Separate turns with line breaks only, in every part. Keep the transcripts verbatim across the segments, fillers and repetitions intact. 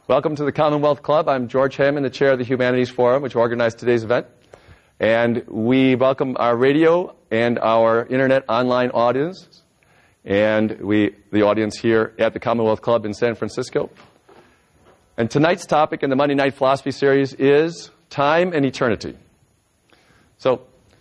Welcome to the Commonwealth Club. I'm George Hammond, the chair of the Humanities Forum, which organized today's event. And we welcome our radio and our internet online audience, and we, the audience here at the Commonwealth Club in San Francisco. And tonight's topic in the Monday Night Philosophy series is time and eternity. So,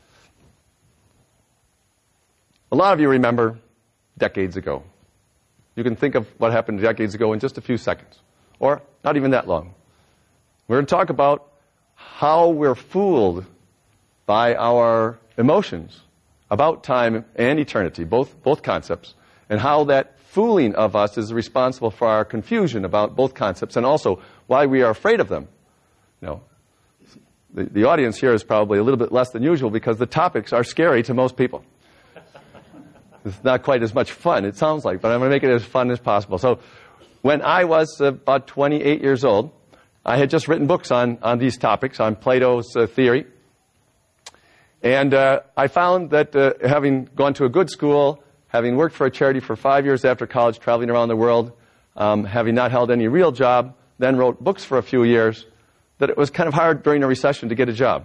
a lot of you remember decades ago. You can think of what happened decades ago in just a few seconds, or not even that long. We're going to talk about how we're fooled by our emotions about time and eternity, both, both concepts, and how that fooling of us is responsible for our confusion about both concepts, and also why we are afraid of them. You know, the, the audience here is probably a little bit less than usual because the topics are scary to most people. It's not quite as much fun, it sounds like, but I'm going to make it as fun as possible. So, when I was about twenty-eight years old, I had just written books on, on these topics, on Plato's uh, theory. And uh, I found that uh, having gone to a good school, having worked for a charity for five years after college, traveling around the world, um, having not held any real job, then wrote books for a few years, that it was kind of hard during a recession to get a job.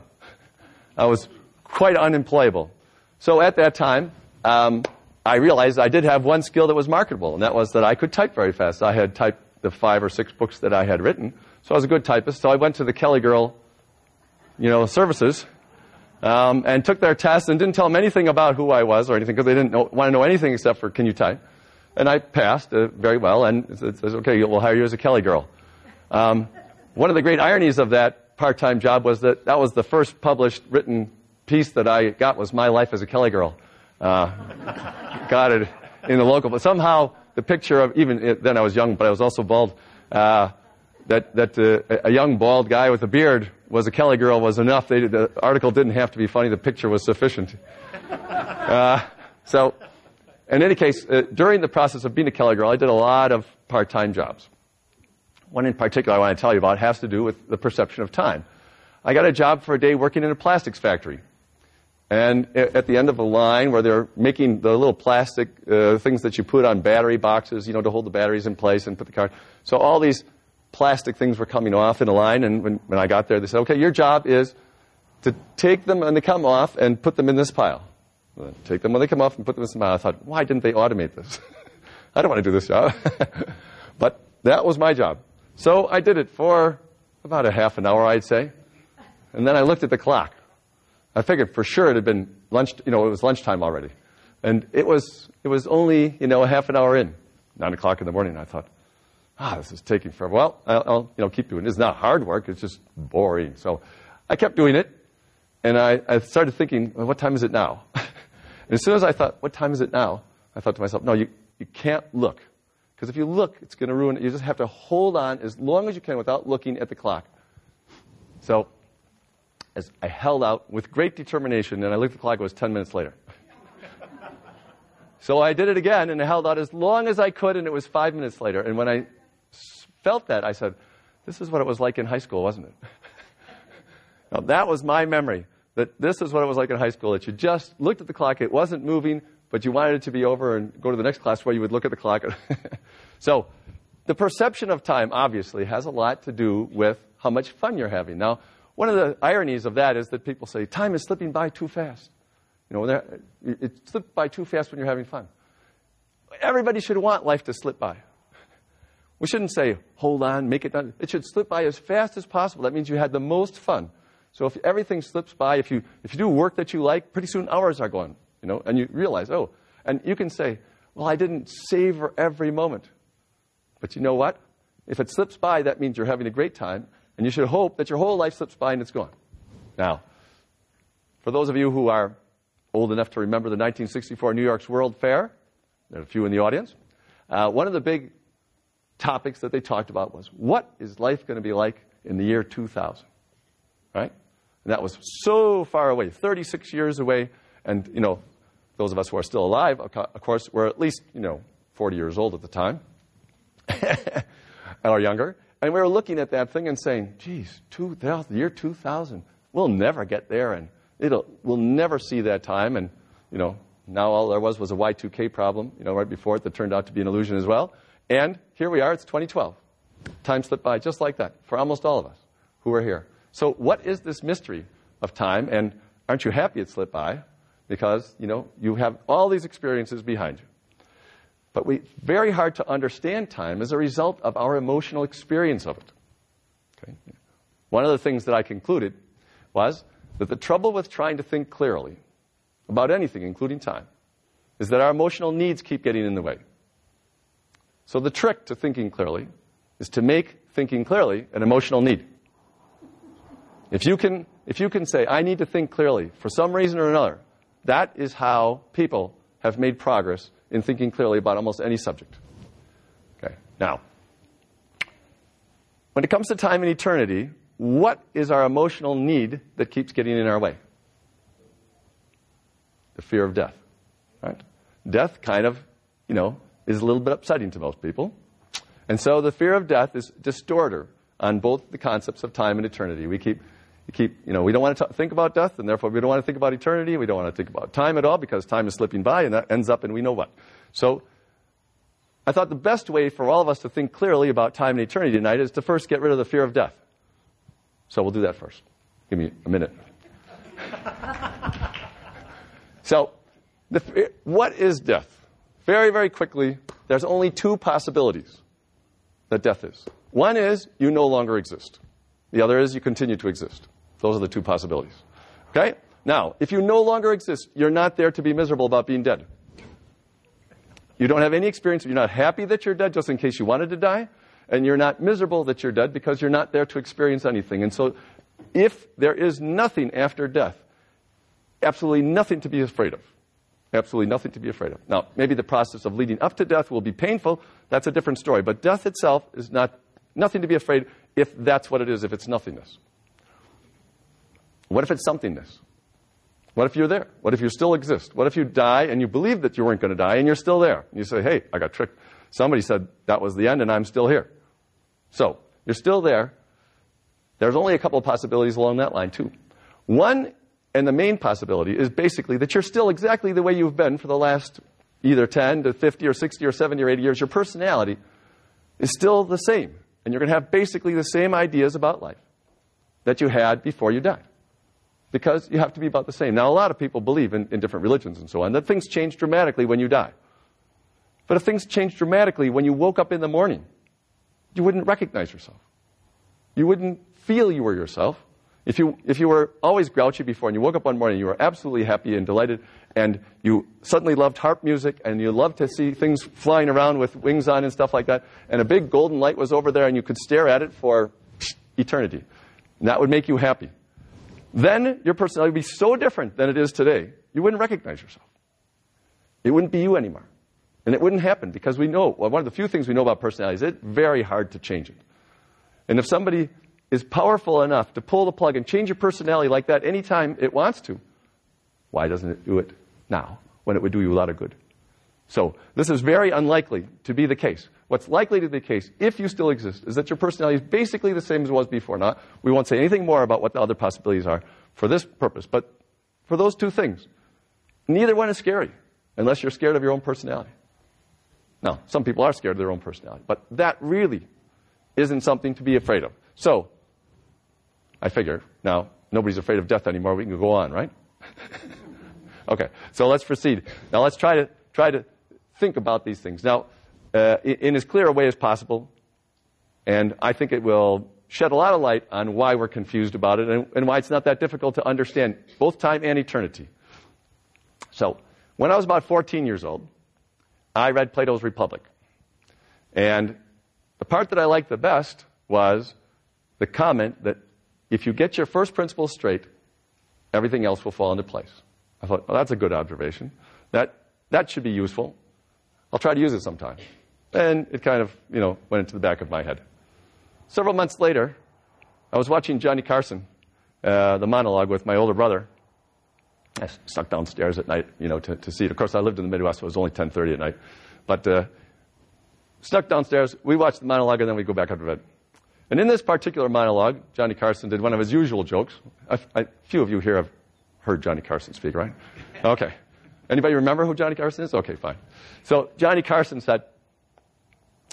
I was quite unemployable. So at that time, um, I realized I did have one skill that was marketable, and that was that I could type very fast. I had typed the five or six books that I had written, so I was a good typist. So I went to the Kelly Girl, you know, services, um, and took their test and didn't tell them anything about who I was or anything because they didn't know, want to know anything except for, can you type? And I passed uh, very well, and it says, okay, we'll hire you as a Kelly Girl. Um, one of the great ironies of that part-time job was that that was the first published written piece that I got was My Life as a Kelly Girl. Uh, got it in the local, but somehow the picture of, even then I was young, but I was also bald, uh, that, that uh, a young bald guy with a beard was a Kelly Girl was enough. They, the article didn't have to be funny. The picture was sufficient. Uh, so, in any case, uh, during the process of being a Kelly Girl, I did a lot of part-time jobs. One in particular I want to tell you about has to do with the perception of time. I got a job for a day working in a plastics factory. And at the end of a line where they're making the little plastic uh, things that you put on battery boxes, you know, to hold the batteries in place and put the car. So all these plastic things were coming off in a line. And when, when I got there, they said, okay, your job is to take them when they come off and put them in this pile. Well, take them when they come off and put them in this pile. I thought, why didn't they automate this? I don't want to do this job. But that was my job. So I did it for about a half an hour, I'd say. And then I looked at the clock. I figured for sure it had been lunch, you know, it was lunchtime already. And it was, it was only, you know, a half an hour in, nine o'clock in the morning. I thought, ah, this is taking forever. Well, I'll, I'll, you know, keep doing it. It's not hard work. It's just boring. So I kept doing it. And I, I started thinking, well, what time is it now? And as soon as I thought, what time is it now? I thought to myself, no, you, you can't look. Because if you look, it's going to ruin it. You just have to hold on as long as you can without looking at the clock. So as I held out with great determination, and I looked at the clock, it was ten minutes later. So I did it again, and I held out as long as I could, and it was five minutes later. And when I felt that, I said, this is what it was like in high school, wasn't it? Now, that was my memory, that this is what it was like in high school, that you just looked at the clock, it wasn't moving, but you wanted it to be over and go to the next class where you would look at the clock. So the perception of time, obviously, has a lot to do with how much fun you're having. Now, one of the ironies of that is that people say, time is slipping by too fast. You know, it slips by too fast when you're having fun. Everybody should want life to slip by. We shouldn't say, hold on, make it done. It should slip by as fast as possible. That means you had the most fun. So if everything slips by, if you if you do work that you like, pretty soon hours are gone, you know, and you realize, oh, and you can say, well, I didn't savor every moment. But you know what? If it slips by, that means you're having a great time. And you should hope that your whole life slips by and it's gone. Now, for those of you who are old enough to remember the nineteen sixty-four New York's World Fair, there are a few in the audience, uh, one of the big topics that they talked about was, what is life going to be like in the year two thousand? Right? And that was so far away, thirty-six years away. And, you know, those of us who are still alive, of course, were at least, you know, forty years old at the time, or younger. And we were looking at that thing and saying, geez, two thousand, the year two thousand, we'll never get there, and it'll, we'll never see that time. And, you know, now all there was was a Y two K problem, you know, right before it that turned out to be an illusion as well. And here we are, it's twenty twelve. Time slipped by just like that for almost all of us who are here. So what is this mystery of time? And aren't you happy it slipped by? Because, you know, you have all these experiences behind you. But we very hard to understand time as a result of our emotional experience of it. Okay? One of the things that I concluded was that the trouble with trying to think clearly about anything, including time, is that our emotional needs keep getting in the way. So the trick to thinking clearly is to make thinking clearly an emotional need. If you can, if you can say, I need to think clearly for some reason or another, that is how people have made progress in thinking clearly about almost any subject. Okay. Now, when it comes to time and eternity, what is our emotional need that keeps getting in our way? The fear of death. Right? Death kind of, you know, is a little bit upsetting to most people. And so the fear of death is distorter on both the concepts of time and eternity. We keep, we keep, you know, we don't want to t- think about death, and therefore we don't want to think about eternity. We don't want to think about time at all because time is slipping by, and that ends up in we know what. So I thought the best way for all of us to think clearly about time and eternity tonight is to first get rid of the fear of death. So we'll do that first. Give me a minute. So the, what is death? Very, very quickly, there's only two possibilities that death is. One is you no longer exist. The other is you continue to exist. Those are the two possibilities. Okay? Now, if you no longer exist, you're not there to be miserable about being dead. You don't have any experience. You're not happy that you're dead just in case you wanted to die. And you're not miserable that you're dead because you're not there to experience anything. And so if there is nothing after death, absolutely nothing to be afraid of. Absolutely nothing to be afraid of. Now, maybe the process of leading up to death will be painful. That's a different story. But death itself is not nothing to be afraid if that's what it is, if it's nothingness. What if it's somethingness? What if you're there? What if you still exist? What if you die and you believe that you weren't going to die and you're still there? And you say, hey, I got tricked. Somebody said that was the end and I'm still here. So, you're still there. There's only a couple of possibilities along that line, too. One, and the main possibility, is basically that you're still exactly the way you've been for the last either ten to fifty or sixty or seventy or eighty years. Your personality is still the same. And you're going to have basically the same ideas about life that you had before you died. Because you have to be about the same. Now, a lot of people believe in, in different religions and so on that things change dramatically when you die. But if things change dramatically when you woke up in the morning, you wouldn't recognize yourself. You wouldn't feel you were yourself. If you, if you were always grouchy before and you woke up one morning, you were absolutely happy and delighted, and you suddenly loved harp music, and you loved to see things flying around with wings on and stuff like that, and a big golden light was over there, and you could stare at it for eternity. And that would make you happy. Then your personality would be so different than it is today, you wouldn't recognize yourself. It wouldn't be you anymore. And it wouldn't happen because we know, well, one of the few things we know about personality is it's very hard to change it. And if somebody is powerful enough to pull the plug and change your personality like that anytime it wants to, why doesn't it do it now when it would do you a lot of good? So this is very unlikely to be the case. What's likely to be the case, if you still exist, is that your personality is basically the same as it was before. Now, we won't say anything more about what the other possibilities are for this purpose, but for those two things, neither one is scary unless you're scared of your own personality. Now, some people are scared of their own personality, but that really isn't something to be afraid of. So, I figure, now, nobody's afraid of death anymore. We can go on, right? Okay, so let's proceed. Now, let's try to try to think about these things. Now, uh, in, in as clear a way as possible, and I think it will shed a lot of light on why we're confused about it and, and why it's not that difficult to understand both time and eternity. So, when I was about fourteen years old, I read Plato's Republic. And the part that I liked the best was the comment that if you get your first principles straight, everything else will fall into place. I thought, well, that's a good observation. That that should be useful. I'll try to use it sometime. And it kind of, you know, went into the back of my head. Several months later, I was watching Johnny Carson, uh, the monologue with my older brother. I snuck downstairs at night, you know, to, to see it. Of course, I lived in the Midwest, so it was only ten thirty at night. But uh, snuck downstairs, we watched the monologue, and then we go back up to bed. And in this particular monologue, Johnny Carson did one of his usual jokes. A, a few of you here have heard Johnny Carson speak, right? Okay. Anybody remember who Johnny Carson is? Okay, fine. So Johnny Carson said,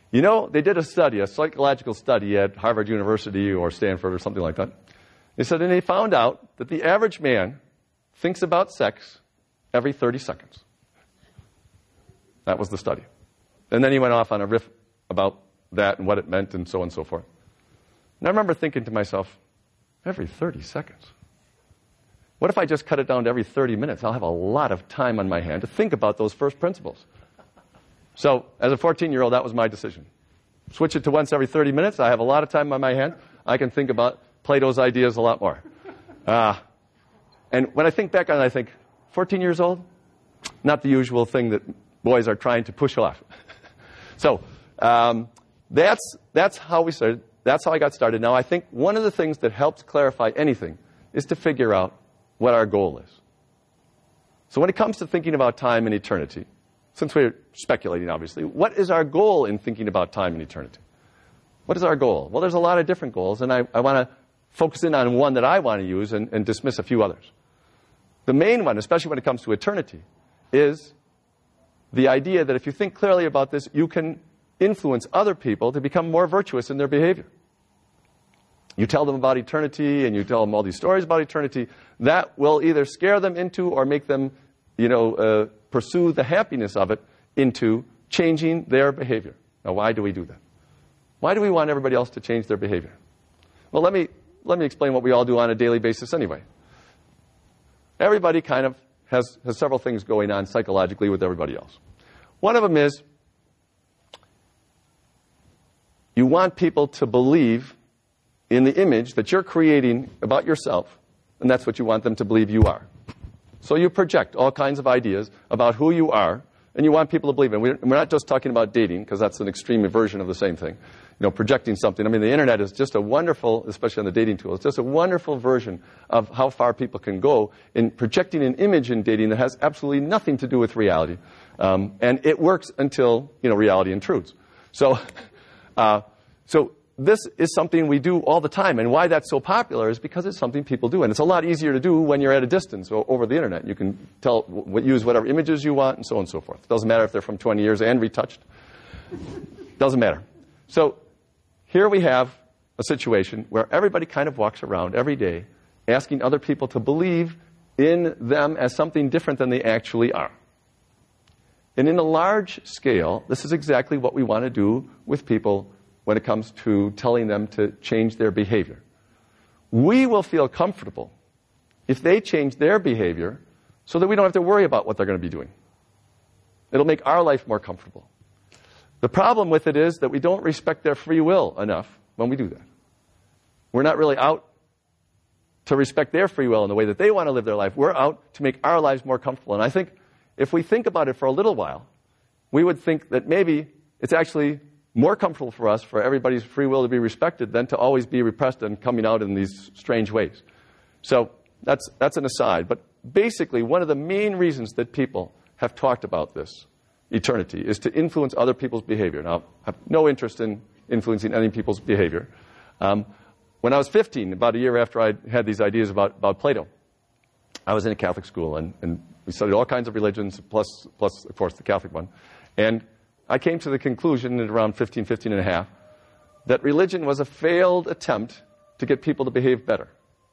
You know, they did a study, a psychological study at Harvard University or Stanford or something like that. They said, and they found out that the average man thinks about sex every thirty seconds. That was the study. And then he went off on a riff about that and what it meant and so on and so forth. And I remember thinking to myself, every thirty seconds? What if I just cut it down to every thirty minutes? I'll have a lot of time on my hand to think about those first principles. So, as a fourteen-year-old, that was my decision. Switch it to once every thirty minutes. I have a lot of time on my hand. I can think about Plato's ideas a lot more. Uh, and when I think back on it, I think, fourteen years old? Not the usual thing that boys are trying to push off. so, um, that's, that's how we started. That's how I got started. Now, I think one of the things that helps clarify anything is to figure out what our goal is. So when it comes to thinking about time and eternity, since we're speculating, obviously, what is our goal in thinking about time and eternity? What is our goal? Well, there's a lot of different goals, and I, I want to focus in on one that I want to use and, and dismiss a few others. The main one, especially when it comes to eternity, is the idea that if you think clearly about this, you can influence other people to become more virtuous in their behavior. You tell them about eternity and you tell them all these stories about eternity, that will either scare them into or make them, you know, uh, pursue the happiness of it into changing their behavior. Now, why do we do that? Why do we want everybody else to change their behavior? Well, let me, let me explain what we all do on a daily basis anyway. Everybody kind of has, has several things going on psychologically with everybody else. One of them is you want people to believe in the image that you're creating about yourself, and that's what you want them to believe you are. So you project all kinds of ideas about who you are, and you want people to believe it. We're not just talking about dating, because that's an extreme version of the same thing. You know, projecting something. I mean, the internet is just a wonderful, especially on the dating tool, it's just a wonderful version of how far people can go in projecting an image in dating that has absolutely nothing to do with reality. Um, and it works until, you know, reality intrudes. So, uh, so this is something we do all the time, and why that's so popular is because it's something people do, and it's a lot easier to do when you're at a distance or over the internet. You can tell, use whatever images you want, and so on and so forth. It doesn't matter if they're from twenty years and retouched. Doesn't matter. So here we have a situation where everybody kind of walks around every day asking other people to believe in them as something different than they actually are. And in a large scale, this is exactly what we want to do with people when it comes to telling them to change their behavior. We will feel comfortable if they change their behavior so that we don't have to worry about what they're going to be doing. It'll make our life more comfortable. The problem with it is that we don't respect their free will enough when we do that. We're not really out to respect their free will in the way that they want to live their life. We're out to make our lives more comfortable. And I think if we think about it for a little while, we would think that maybe it's actually more comfortable for us for everybody's free will to be respected than to always be repressed and coming out in these strange ways. So that's, that's an aside. But basically, one of the main reasons that people have talked about this, eternity, is to influence other people's behavior. Now, I have no interest in influencing any people's behavior. Um, when I was fifteen, about a year after I had these ideas about, about Plato, I was in a Catholic school, and, and we studied all kinds of religions, plus, plus, of course, the Catholic one. And I came to the conclusion at around fifteen, fifteen and a half, that religion was a failed attempt to get people to behave better.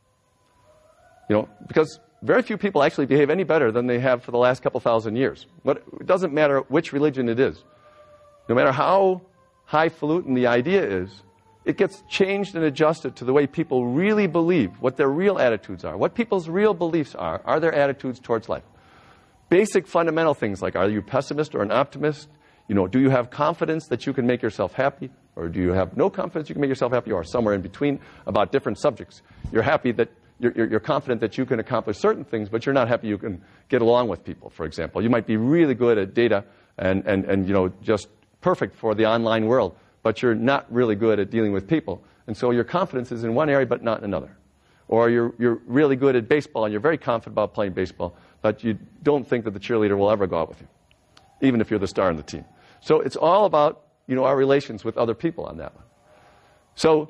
You know, because very few people actually behave any better than they have for the last couple thousand years. But it doesn't matter which religion it is. No matter how highfalutin the idea is, it gets changed and adjusted to the way people really believe, what their real attitudes are, what people's real beliefs are, are their attitudes towards life. Basic fundamental things like, are you a pessimist or an optimist? You know, do you have confidence that you can make yourself happy? Or do you have no confidence you can make yourself happy? Or somewhere in between about different subjects. You're happy that, you're, you're, you're confident that you can accomplish certain things, but you're not happy you can get along with people, for example. You might be really good at data and, and, and you know, just perfect for the online world, but you're not really good at dealing with people. And so your confidence is in one area, but not in another. Or you're, you're really good at baseball, and you're very confident about playing baseball, but you don't think that the cheerleader will ever go out with you, even if you're the star on the team. So it's all about, you know, our relations with other people on that one. So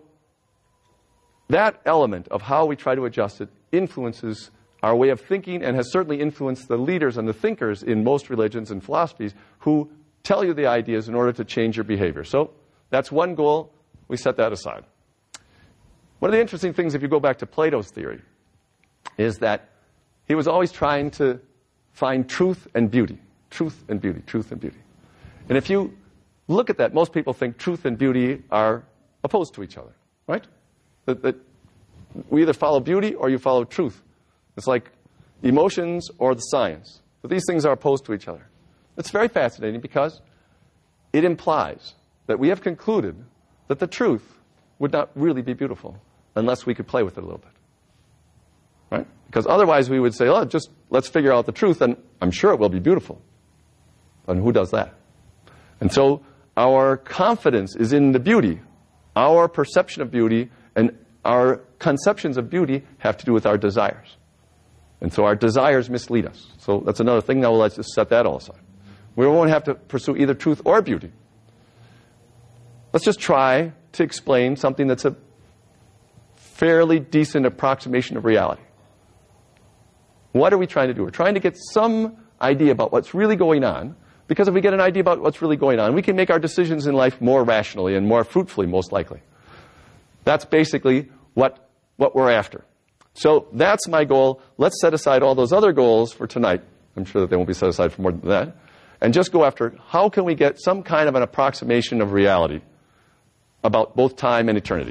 that element of how we try to adjust it influences our way of thinking, and has certainly influenced the leaders and the thinkers in most religions and philosophies who tell you the ideas in order to change your behavior. So that's one goal. We set that aside. One of the interesting things, if you go back to Plato's theory, is that he was always trying to find truth and beauty. Truth and beauty, truth and beauty. And if you look at that, most people think truth and beauty are opposed to each other, right? That, that we either follow beauty or you follow truth. It's like emotions or the science. But these things are opposed to each other. It's very fascinating because it implies that we have concluded that the truth would not really be beautiful unless we could play with it a little bit. Right? Because otherwise we would say, oh, just let's figure out the truth and I'm sure it will be beautiful. And who does that? And so our confidence is in the beauty. Our perception of beauty and our conceptions of beauty have to do with our desires. And so our desires mislead us. So that's another thing. Now let's just set that all aside. We won't have to pursue either truth or beauty. Let's just try to explain something that's a fairly decent approximation of reality. What are we trying to do? We're trying to get some idea about what's really going on, because if we get an idea about what's really going on, we can make our decisions in life more rationally and more fruitfully, most likely. That's basically what, what we're after. So that's my goal. Let's set aside all those other goals for tonight. I'm sure that they won't be set aside for more than that. And just go after how can we get some kind of an approximation of reality about both time and eternity.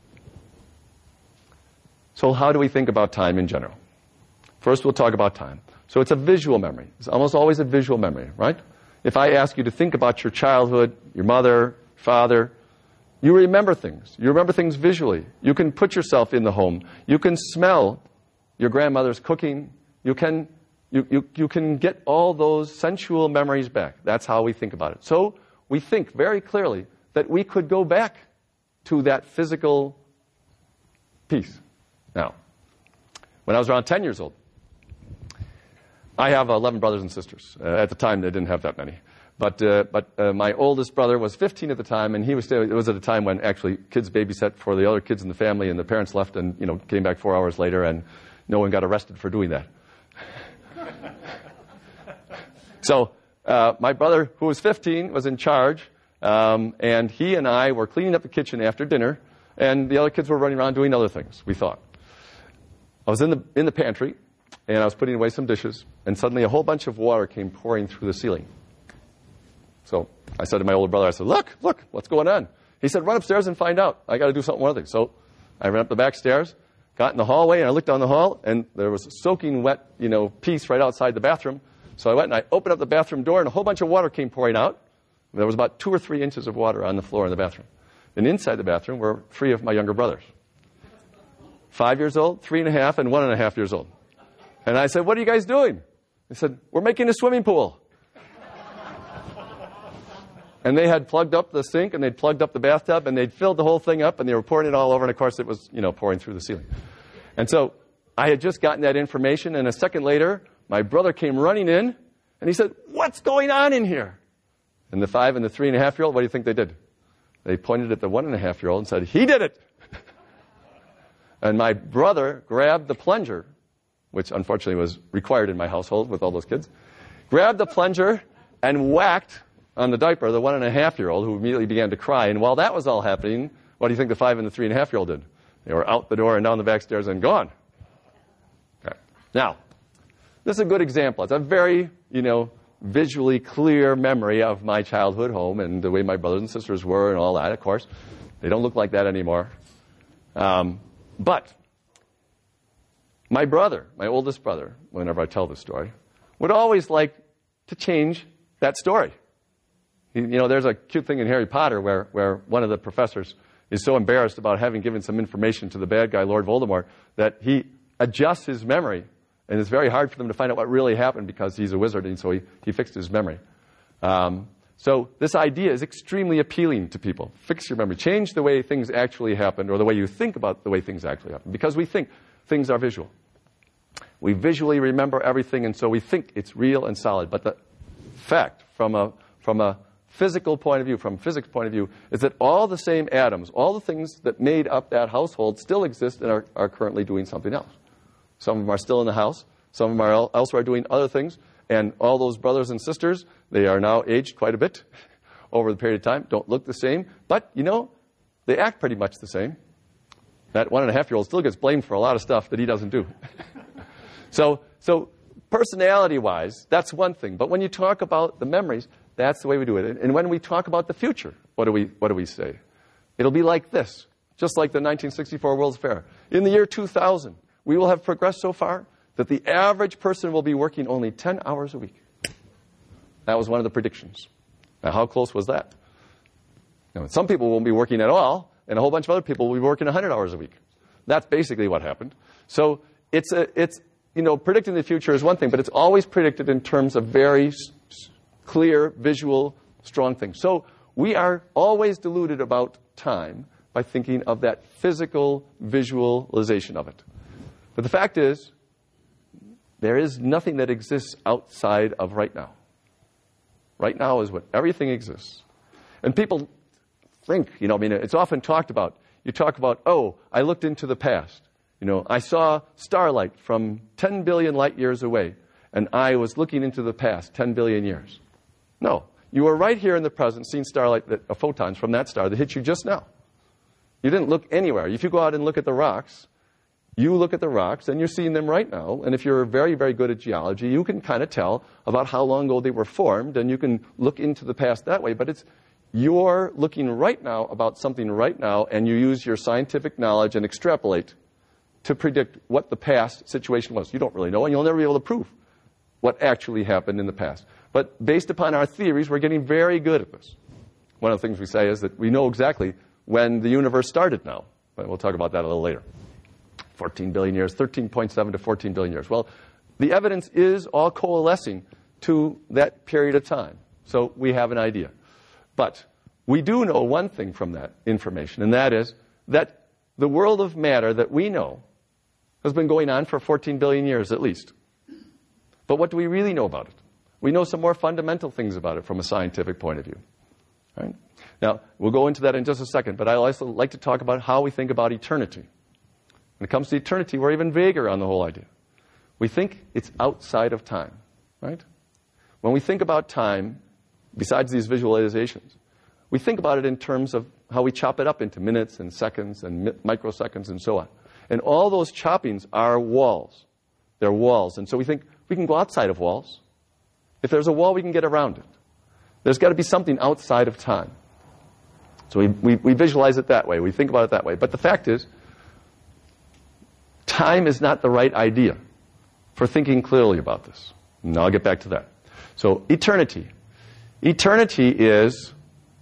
So how do we think about time in general? First, we'll talk about time. So it's a visual memory. It's almost always a visual memory, right? If I ask you to think about your childhood, your mother, father, you remember things. You remember things visually. You can put yourself in the home. You can smell your grandmother's cooking. You can, you, you, you can get all those sensual memories back. That's how we think about it. So we think very clearly that we could go back to that physical piece. Now, when I was around ten years old, I have eleven brothers and sisters. Uh, at the time, they didn't have that many. But uh, but uh, my oldest brother was fifteen at the time, and he was still, it was at a time when actually kids babysat for the other kids in the family, and the parents left and, you know, came back four hours later, and no one got arrested for doing that. So uh, my brother, who was fifteen, was in charge, um, and he and I were cleaning up the kitchen after dinner, and the other kids were running around doing other things, we thought. I was in the in the pantry, and I was putting away some dishes, and suddenly a whole bunch of water came pouring through the ceiling. So I said to my older brother, I said, look, look, what's going on? He said, run upstairs and find out. I got to do something one other thing. So I ran up the back stairs, got in the hallway, and I looked down the hall, and there was a soaking wet, you know, piece right outside the bathroom. So I went and I opened up the bathroom door, and a whole bunch of water came pouring out. There was about two or three inches of water on the floor in the bathroom. And inside the bathroom were three of my younger brothers. Five years old, three and a half, and one and a half years old. And I said, what are you guys doing? They said, we're making a swimming pool. And they had plugged up the sink, and they'd plugged up the bathtub, and they'd filled the whole thing up, and they were pouring it all over, and of course it was, you know, pouring through the ceiling. And so I had just gotten that information, and a second later, my brother came running in, and he said, what's going on in here? And the five and the three and a half year old, what do you think they did? They pointed at the one and a half year old and said, he did it. And my brother grabbed the plunger, which unfortunately was required in my household with all those kids, grabbed the plunger and whacked on the diaper of the one and a half year old, who immediately began to cry. And while that was all happening, what do you think the five and the three and a half year old did? They were out the door and down the back stairs and gone. Okay. Now, this is a good example. It's a very, you know, visually clear memory of my childhood home and the way my brothers and sisters were and all that, of course. They don't look like that anymore. Um, but my brother, my oldest brother, whenever I tell this story, would always like to change that story. You know, there's a cute thing in Harry Potter where, where one of the professors is so embarrassed about having given some information to the bad guy, Lord Voldemort, that he adjusts his memory. And it's very hard for them to find out what really happened because he's a wizard, and so he, he fixed his memory. Um, so this idea is extremely appealing to people. Fix your memory. Change the way things actually happened, or the way you think about the way things actually happen. Because we think things are visual. We visually remember everything, and so we think it's real and solid. But the fact, from a, from a physical point of view, from a physics point of view, is that all the same atoms, all the things that made up that household still exist and are, are currently doing something else. Some of them are still in the house. Some of them are el- elsewhere doing other things. And all those brothers and sisters, they are now aged quite a bit over the period of time, don't look the same, but, you know, they act pretty much the same. That one and a half year old still gets blamed for a lot of stuff that he doesn't do. so, so personality-wise, that's one thing. But when you talk about the memories, that's the way we do it. And when we talk about the future, what do we, what do we say? It'll be like this, just like the nineteen sixty-four World's Fair. In the year two thousand, we will have progressed so far that the average person will be working only ten hours a week. That was one of the predictions. Now, how close was that? Now, some people won't be working at all, and a whole bunch of other people will be working one hundred hours a week. That's basically what happened. So it's, a, it's you know, predicting the future is one thing, but it's always predicted in terms of very s- clear, visual, strong things. So we are always deluded about time by thinking of that physical visualization of it. But the fact is, there is nothing that exists outside of right now. Right now is when everything exists. And people think, you know, I mean, it's often talked about. You talk about, oh, I looked into the past. You know, I saw starlight from ten billion light years away, and I was looking into the past ten billion years. No, you were right here in the present seeing starlight, that, uh, photons from that star that hit you just now. You didn't look anywhere. If you go out and look at the rocks, you look at the rocks, and you're seeing them right now. And if you're very, very good at geology, you can kind of tell about how long ago they were formed, and you can look into the past that way. But it's you're looking right now about something right now, and you use your scientific knowledge and extrapolate to predict what the past situation was. You don't really know, and you'll never be able to prove what actually happened in the past. But based upon our theories, we're getting very good at this. One of the things we say is that we know exactly when the universe started now. But we'll talk about that a little later. fourteen billion years, thirteen point seven to fourteen billion years. Well, the evidence is all coalescing to that period of time. So we have an idea. But we do know one thing from that information, and that is that the world of matter that we know has been going on for fourteen billion years at least. But what do we really know about it? We know some more fundamental things about it from a scientific point of view. Right? Now, we'll go into that in just a second, but I'd also like to talk about how we think about eternity. When it comes to eternity, we're even vaguer on the whole idea. We think it's outside of time, right? When we think about time, besides these visualizations, we think about it in terms of how we chop it up into minutes and seconds and mi- microseconds and so on. And all those choppings are walls. They're walls. And so we think we can go outside of walls. If there's a wall, we can get around it. There's got to be something outside of time. So we, we, we visualize it that way. We think about it that way. But the fact is, time is not the right idea for thinking clearly about this. And I'll get back to that. So eternity. Eternity is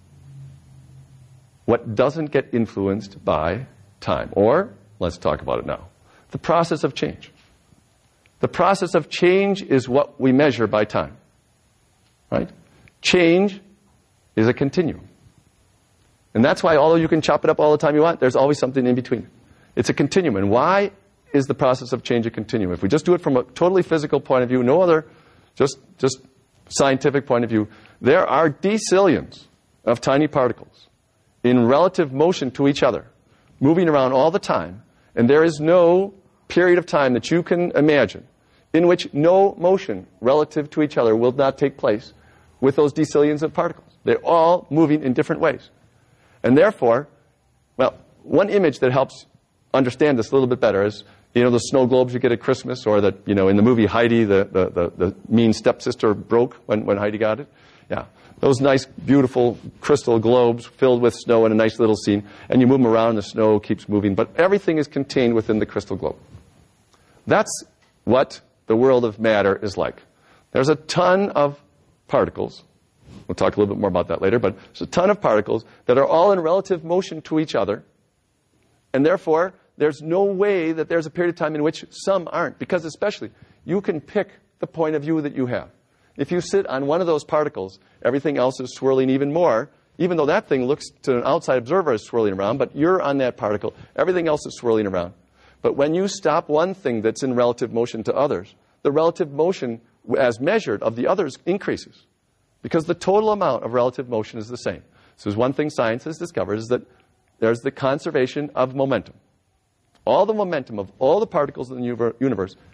what doesn't get influenced by time. Or, let's talk about it now, the process of change. The process of change is what we measure by time. Right? Change is a continuum. And that's why, although you can chop it up all the time you want, there's always something in between. It's a continuum. And why is the process of change a continuum? If we just do it from a totally physical point of view, no other, just, just scientific point of view, there are decillions of tiny particles in relative motion to each other, moving around all the time, and there is no period of time that you can imagine in which no motion relative to each other will not take place with those decillions of particles. They're all moving in different ways. And therefore, well, one image that helps understand this a little bit better is, you know, the snow globes you get at Christmas, or that, you know, in the movie Heidi, the, the, the, the mean stepsister broke when, when Heidi got it. Yeah. Those nice, beautiful crystal globes filled with snow in a nice little scene, and you move them around, the snow keeps moving, but everything is contained within the crystal globe. That's what the world of matter is like. There's a ton of particles. We'll talk a little bit more about that later, but there's a ton of particles that are all in relative motion to each other, and therefore, there's no way that there's a period of time in which some aren't, because especially, you can pick the point of view that you have. If you sit on one of those particles, everything else is swirling even more, even though that thing looks to an outside observer as swirling around, but you're on that particle, everything else is swirling around. But when you stop one thing that's in relative motion to others, the relative motion, as measured, of the others increases, because the total amount of relative motion is the same. So there's one thing science has discovered, is that there's the conservation of momentum. All the momentum of all the particles in the universe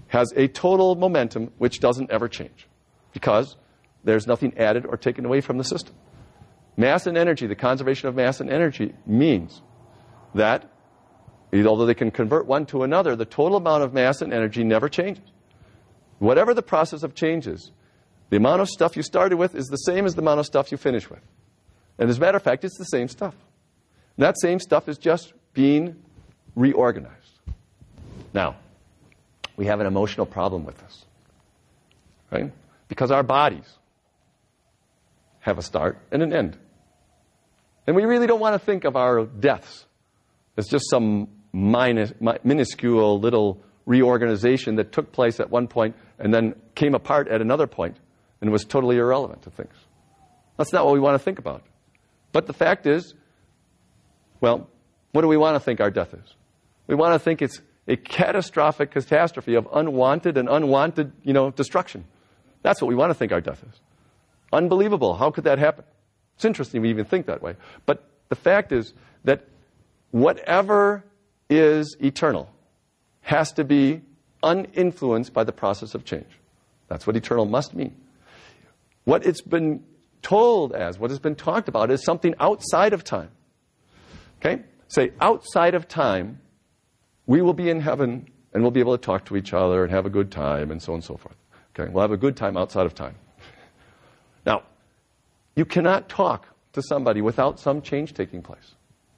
has a total momentum which doesn't ever change because there's nothing added or taken away from the system. Mass and energy, the conservation of mass and energy, means that although they can convert one to another, the total amount of mass and energy never changes. Whatever the process of change is, the amount of stuff you started with is the same as the amount of stuff you finish with. And as a matter of fact, it's the same stuff. And that same stuff is just being reorganized. Now, we have an emotional problem with this, right? Because our bodies have a start and an end. And we really don't want to think of our deaths as just some minus, minuscule little reorganization that took place at one point and then came apart at another point and was totally irrelevant to things. That's not what we want to think about. But the fact is, well, what do we want to think our death is? We want to think it's a catastrophic catastrophe of unwanted and unwanted, you know, destruction. That's what we want to think our death is. Unbelievable. How could that happen? It's interesting we even think that way. But the fact is that whatever is eternal has to be uninfluenced by the process of change. That's what eternal must mean. What it's been told as, what has been talked about, is something outside of time. Okay? Say, outside of time, we will be in heaven and we'll be able to talk to each other and have a good time and so on and so forth. Okay? We'll have a good time outside of time. Now, you cannot talk to somebody without some change taking place.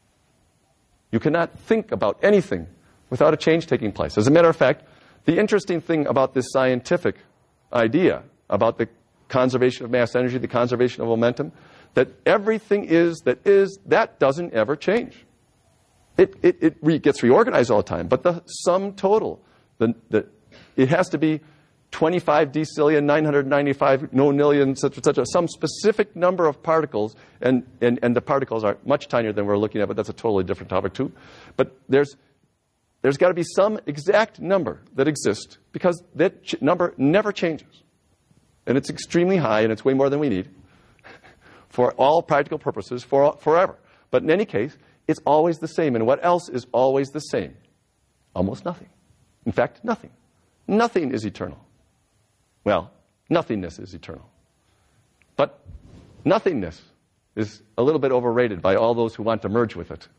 You cannot think about anything without a change taking place. As a matter of fact, the interesting thing about this scientific idea about the conservation of mass energy, the conservation of momentum, that everything is that is, that doesn't ever change. It, it, it re- gets reorganized all the time, but the sum total, the, the, it has to be twenty-five decillion, nine hundred ninety-five nonillion, et cetera, et cetera, some specific number of particles, and, and, and the particles are much tinier than we're looking at, but that's a totally different topic too. But there's, there's got to be some exact number that exists because that ch- number never changes. And it's extremely high, and it's way more than we need for all practical purposes for forever. But in any case, it's always the same. And what else is always the same? Almost nothing. In fact, nothing. Nothing is eternal. Well, nothingness is eternal. But nothingness is a little bit overrated by all those who want to merge with it.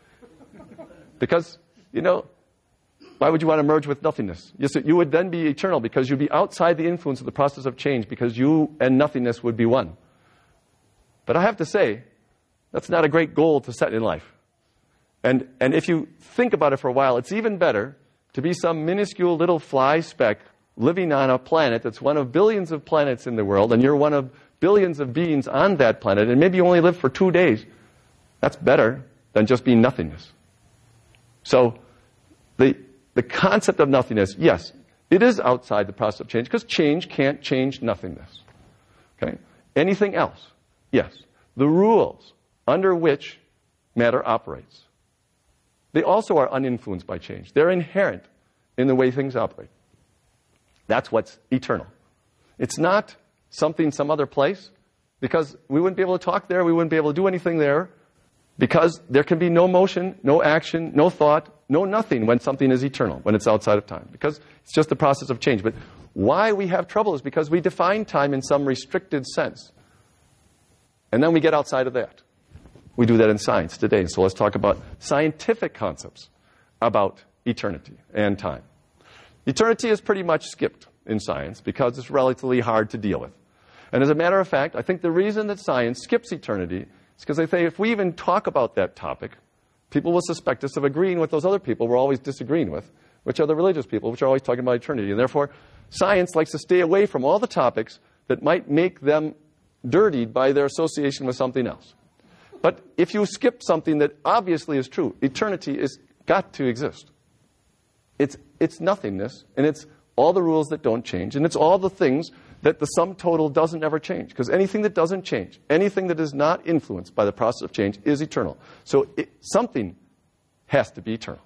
Because, you know, why would you want to merge with nothingness? Yes, you would then be eternal because you'd be outside the influence of the process of change because you and nothingness would be one. But I have to say, that's not a great goal to set in life. And, and if you think about it for a while, it's even better to be some minuscule little fly speck living on a planet that's one of billions of planets in the world, and you're one of billions of beings on that planet, and maybe you only live for two days. That's better than just being nothingness. So the, the concept of nothingness, yes, it is outside the process of change, because change can't change nothingness. Okay? Anything else? Yes. The rules under which matter operates, they also are uninfluenced by change. They're inherent in the way things operate. That's what's eternal. It's not something some other place, because we wouldn't be able to talk there, we wouldn't be able to do anything there, because there can be no motion, no action, no thought, no nothing when something is eternal, when it's outside of time, because it's just the process of change. But why we have trouble is because we define time in some restricted sense. And then we get outside of that. We do that in science today. So let's talk about scientific concepts about eternity and time. Eternity is pretty much skipped in science because it's relatively hard to deal with. And as a matter of fact, I think the reason that science skips eternity is because they say if we even talk about that topic, people will suspect us of agreeing with those other people we're always disagreeing with, which are the religious people, which are always talking about eternity. And therefore, science likes to stay away from all the topics that might make them dirtied by their association with something else. But if you skip something that obviously is true, eternity has got to exist. It's, it's nothingness, and it's all the rules that don't change, and it's all the things that the sum total doesn't ever change. Because anything that doesn't change, anything that is not influenced by the process of change is eternal. So it, something has to be eternal.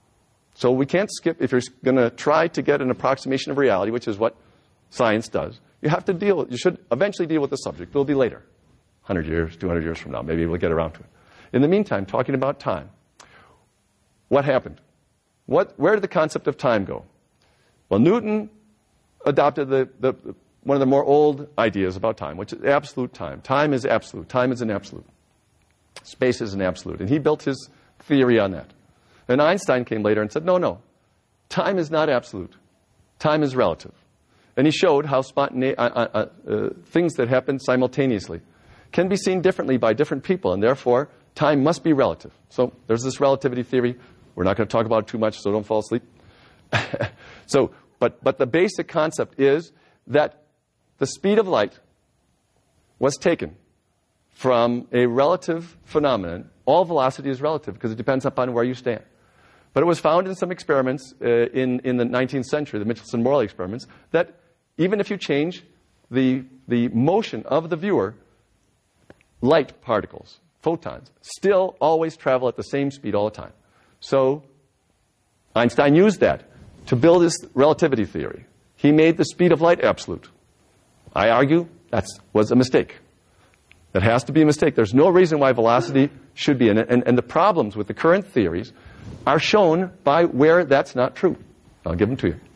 So we can't skip, if you're going to try to get an approximation of reality, which is what science does, you have to deal with, you should eventually deal with the subject. It'll be later. one hundred years, two hundred years from now. Maybe we'll get around to it. In the meantime, talking about time. What happened? What, where did the concept of time go? Well, Newton adopted the, the, one of the more old ideas about time, which is absolute time. Time is absolute. Time is an absolute. Space is an absolute. And he built his theory on that. And Einstein came later and said, no, no. Time is not absolute. Time is relative. And he showed how spontane- uh, uh, uh, things that happen simultaneously can be seen differently by different people, and therefore time must be relative. So there's this relativity theory. We're not going to talk about it too much, so don't fall asleep. so, but, but the basic concept is that the speed of light was taken from a relative phenomenon. All velocity is relative because it depends upon where you stand. But it was found in some experiments uh, in, in the nineteenth century, the Michelson-Morley experiments, that even if you change the, the motion of the viewer, light particles, photons, still always travel at the same speed all the time. So Einstein used that to build his relativity theory. He made the speed of light absolute. I argue that was a mistake. That has to be a mistake. There's no reason why velocity should be in it. And, and the problems with the current theories are shown by where that's not true. I'll give them to you.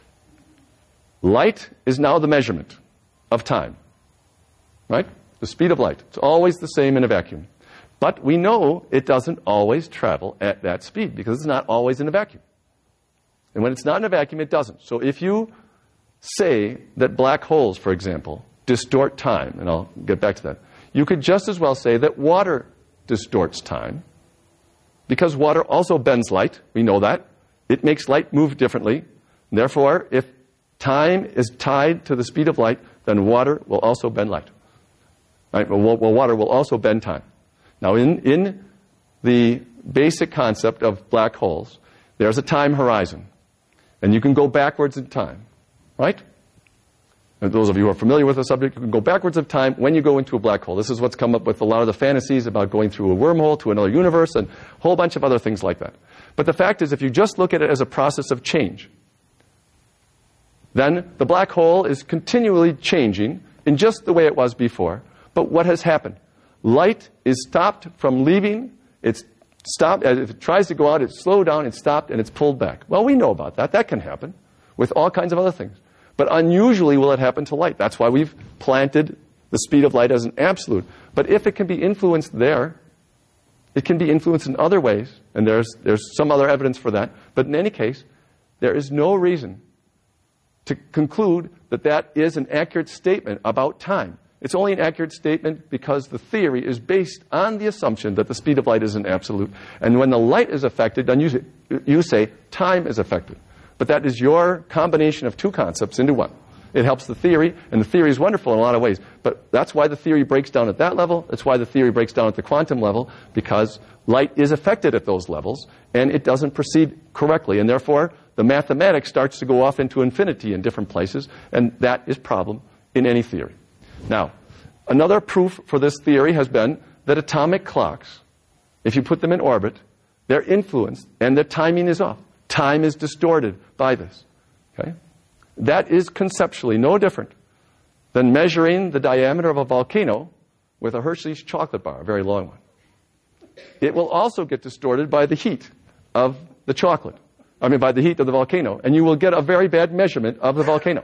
Light is now the measurement of time. Right? The speed of light. It's always the same in a vacuum. But we know it doesn't always travel at that speed because it's not always in a vacuum. And when it's not in a vacuum, it doesn't. So if you say that black holes, for example, distort time, and I'll get back to that, you could just as well say that water distorts time because water also bends light. We know that. It makes light move differently. Therefore, if time is tied to the speed of light, then water will also bend light. Right? Well, well, water will also bend time. Now, in, in the basic concept of black holes, there's a time horizon. And you can go backwards in time. Right? And those of you who are familiar with the subject, you can go backwards of time when you go into a black hole. This is what's come up with a lot of the fantasies about going through a wormhole to another universe and a whole bunch of other things like that. But the fact is, if you just look at it as a process of change, then the black hole is continually changing in just the way it was before. But what has happened? Light is stopped from leaving. It's stopped. If it tries to go out, it's slowed down, it's stopped, and it's pulled back. Well, we know about that. That can happen with all kinds of other things. But unusually will it happen to light. That's why we've planted the speed of light as an absolute. But if it can be influenced there, it can be influenced in other ways, and there's, there's some other evidence for that. But in any case, there is no reason to conclude that that is an accurate statement about time. It's only an accurate statement because the theory is based on the assumption that the speed of light is an absolute. And when the light is affected, then you say, you say time is affected. But that is your combination of two concepts into one. It helps the theory, and the theory is wonderful in a lot of ways. But that's why the theory breaks down at that level. That's why the theory breaks down at the quantum level, because light is affected at those levels, and it doesn't proceed correctly. And therefore, the mathematics starts to go off into infinity in different places, and that is a problem in any theory. Now, another proof for this theory has been that atomic clocks, if you put them in orbit, they're influenced, and their timing is off. Time is distorted by this. Okay? That is conceptually no different than measuring the diameter of a volcano with a Hershey's chocolate bar, a very long one. It will also get distorted by the heat of the chocolate. I mean, by the heat of the volcano. And you will get a very bad measurement of the volcano.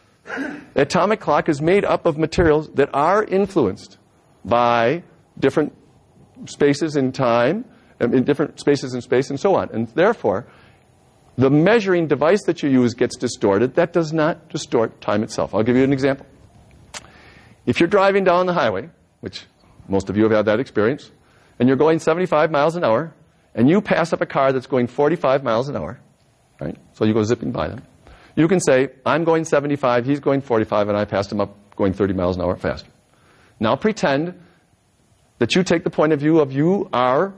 The atomic clock is made up of materials that are influenced by different spaces in time, in different spaces in space, and so on. And therefore, the measuring device that you use gets distorted. That does not distort time itself. I'll give you an example. If you're driving down the highway, which most of you have had that experience, and you're going seventy-five miles an hour, and you pass up a car that's going forty-five miles an hour, right? So you go zipping by them. You can say, I'm going seventy-five, he's going forty-five, and I passed him up going thirty miles an hour faster. Now pretend that you take the point of view of you are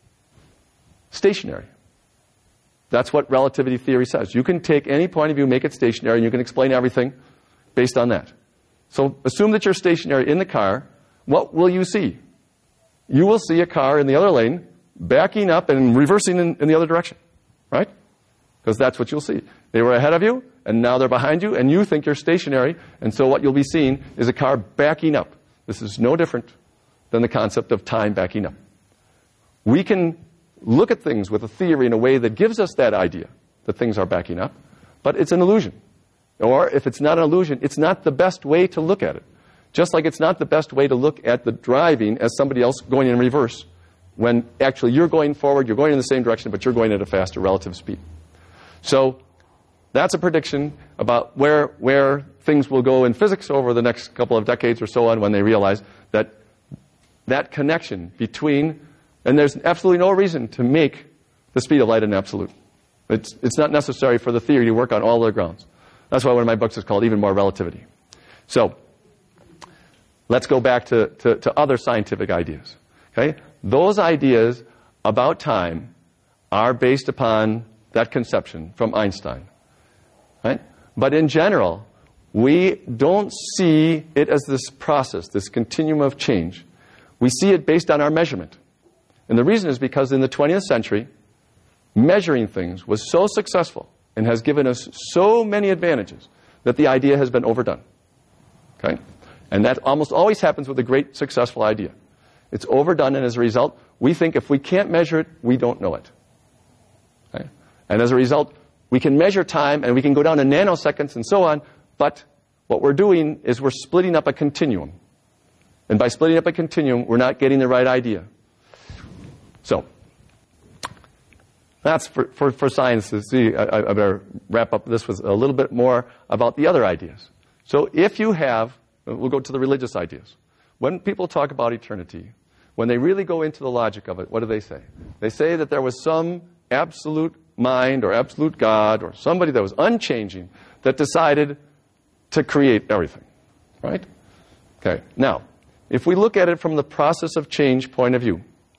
stationary. That's what relativity theory says. You can take any point of view, make it stationary, and you can explain everything based on that. So assume that you're stationary in the car. What will you see? You will see a car in the other lane backing up and reversing in, in the other direction, right? Because that's what you'll see. They were ahead of you, and now they're behind you, and you think you're stationary, and so what you'll be seeing is a car backing up. This is no different than the concept of time backing up. We can look at things with a theory in a way that gives us that idea that things are backing up, but it's an illusion. Or if it's not an illusion, it's not the best way to look at it. Just like it's not the best way to look at the driving as somebody else going in reverse, when actually you're going forward, you're going in the same direction, but you're going at a faster relative speed. So that's a prediction about where where things will go in physics over the next couple of decades or so on, when they realize that that connection between, and there's absolutely no reason to make the speed of light an absolute. It's, it's not necessary for the theory to work on all the grounds. That's why one of my books is called Even More Relativity. So let's go back to, to, to other scientific ideas. Okay? Those ideas about time are based upon that conception from Einstein. Right? But in general, we don't see it as this process, this continuum of change. We see it based on our measurement. And the reason is because in the twentieth century, measuring things was so successful and has given us so many advantages that the idea has been overdone. Okay? And that almost always happens with a great successful idea. It's overdone, and as a result, we think if we can't measure it, we don't know it. Okay? And as a result, we can measure time and we can go down to nanoseconds and so on, but what we're doing is we're splitting up a continuum. And by splitting up a continuum, we're not getting the right idea. So, that's for, for, for science to see. I, I better wrap up this with a little bit more about the other ideas. So if you have, we'll go to the religious ideas. When people talk about eternity, when they really go into the logic of it, what do they say? They say that there was some absolute mind or absolute God or somebody that was unchanging that decided to create everything. Right? Okay. Now, if we look at it from the process of change point of view,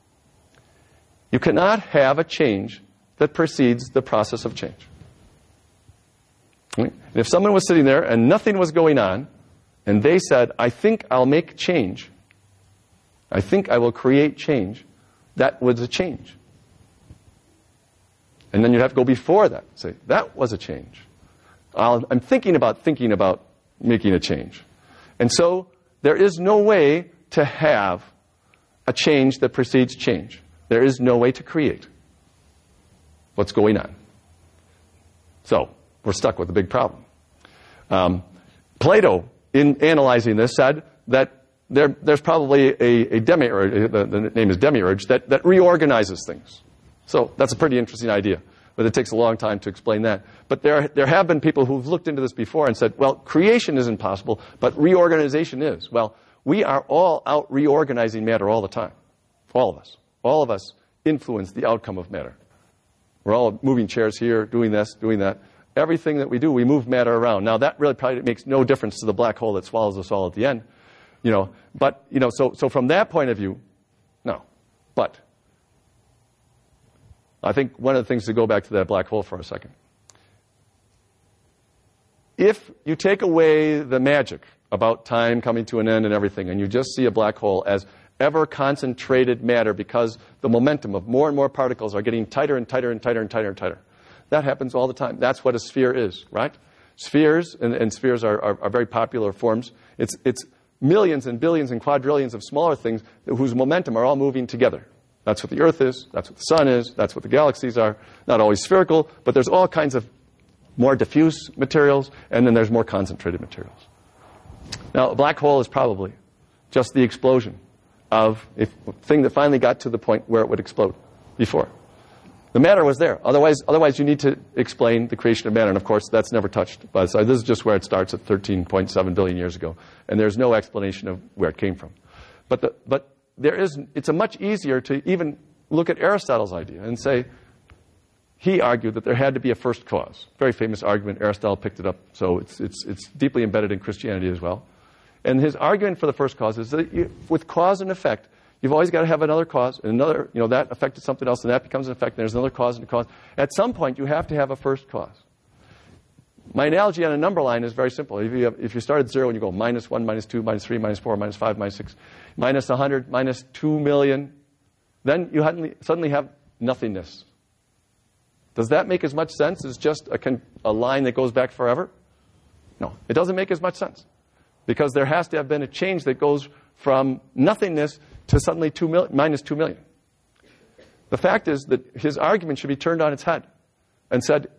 you cannot have a change that precedes the process of change. Right? And if someone was sitting there and nothing was going on, and they said, I think I'll make change, I think I will create change, that was a change. And then you'd have to go before that and say, that was a change. I'll, I'm thinking about thinking about making a change. And so there is no way to have a change that precedes change. There is no way to create what's going on. So we're stuck with a big problem. Um, Plato, in analyzing this, said that there, there's probably a, a demiurge, the, the name is demiurge, that, that reorganizes things. So that's a pretty interesting idea, but it takes a long time to explain that. But there, there have been people who've looked into this before and said, well, creation isn't possible, but reorganization is. Well, we are all out reorganizing matter all the time. All of us. All of us influence the outcome of matter. We're all moving chairs here, doing this, doing that. Everything that we do, we move matter around. Now, that really probably makes no difference to the black hole that swallows us all at the end. You know, but, you know, so, so from that point of view, no. But I think one of the things, to go back to that black hole for a second, if you take away the magic about time coming to an end and everything, and you just see a black hole as ever concentrated matter because the momentum of more and more particles are getting tighter and tighter and tighter and tighter and tighter. That happens all the time. That's what a sphere is, right? Spheres, and, and spheres are, are, are very popular forms. It's, it's millions and billions and quadrillions of smaller things whose momentum are all moving together. That's what the Earth is. That's what the Sun is. That's what the galaxies are. Not always spherical, but there's all kinds of more diffuse materials, and then there's more concentrated materials. Now, a black hole is probably just the explosion of a thing that finally got to the point where it would explode before. The matter was there. Otherwise, otherwise you need to explain the creation of matter. And, of course, that's never touched. But so this is just where it starts at thirteen point seven billion years ago. And there's no explanation of where it came from. But, the, but there is, it's a much easier to even look at Aristotle's idea and say, he argued that there had to be a first cause. Very famous argument. Aristotle picked it up. So it's, it's, it's deeply embedded in Christianity as well. And his argument for the first cause is that you, with cause and effect, you've always got to have another cause, and another, you know, that affected something else, and that becomes an effect, and there's another cause and a cause. At some point, you have to have a first cause. My analogy on a number line is very simple. If you, have, if you start at zero and you go minus one, minus two, minus three, minus four, minus five, minus six, minus one hundred, minus two million, then you suddenly have nothingness. Does that make as much sense as just a, con- a line that goes back forever? No, it doesn't make as much sense. Because there has to have been a change that goes from nothingness to suddenly two mil- minus two million. The fact is that his argument should be turned on its head and said, yes,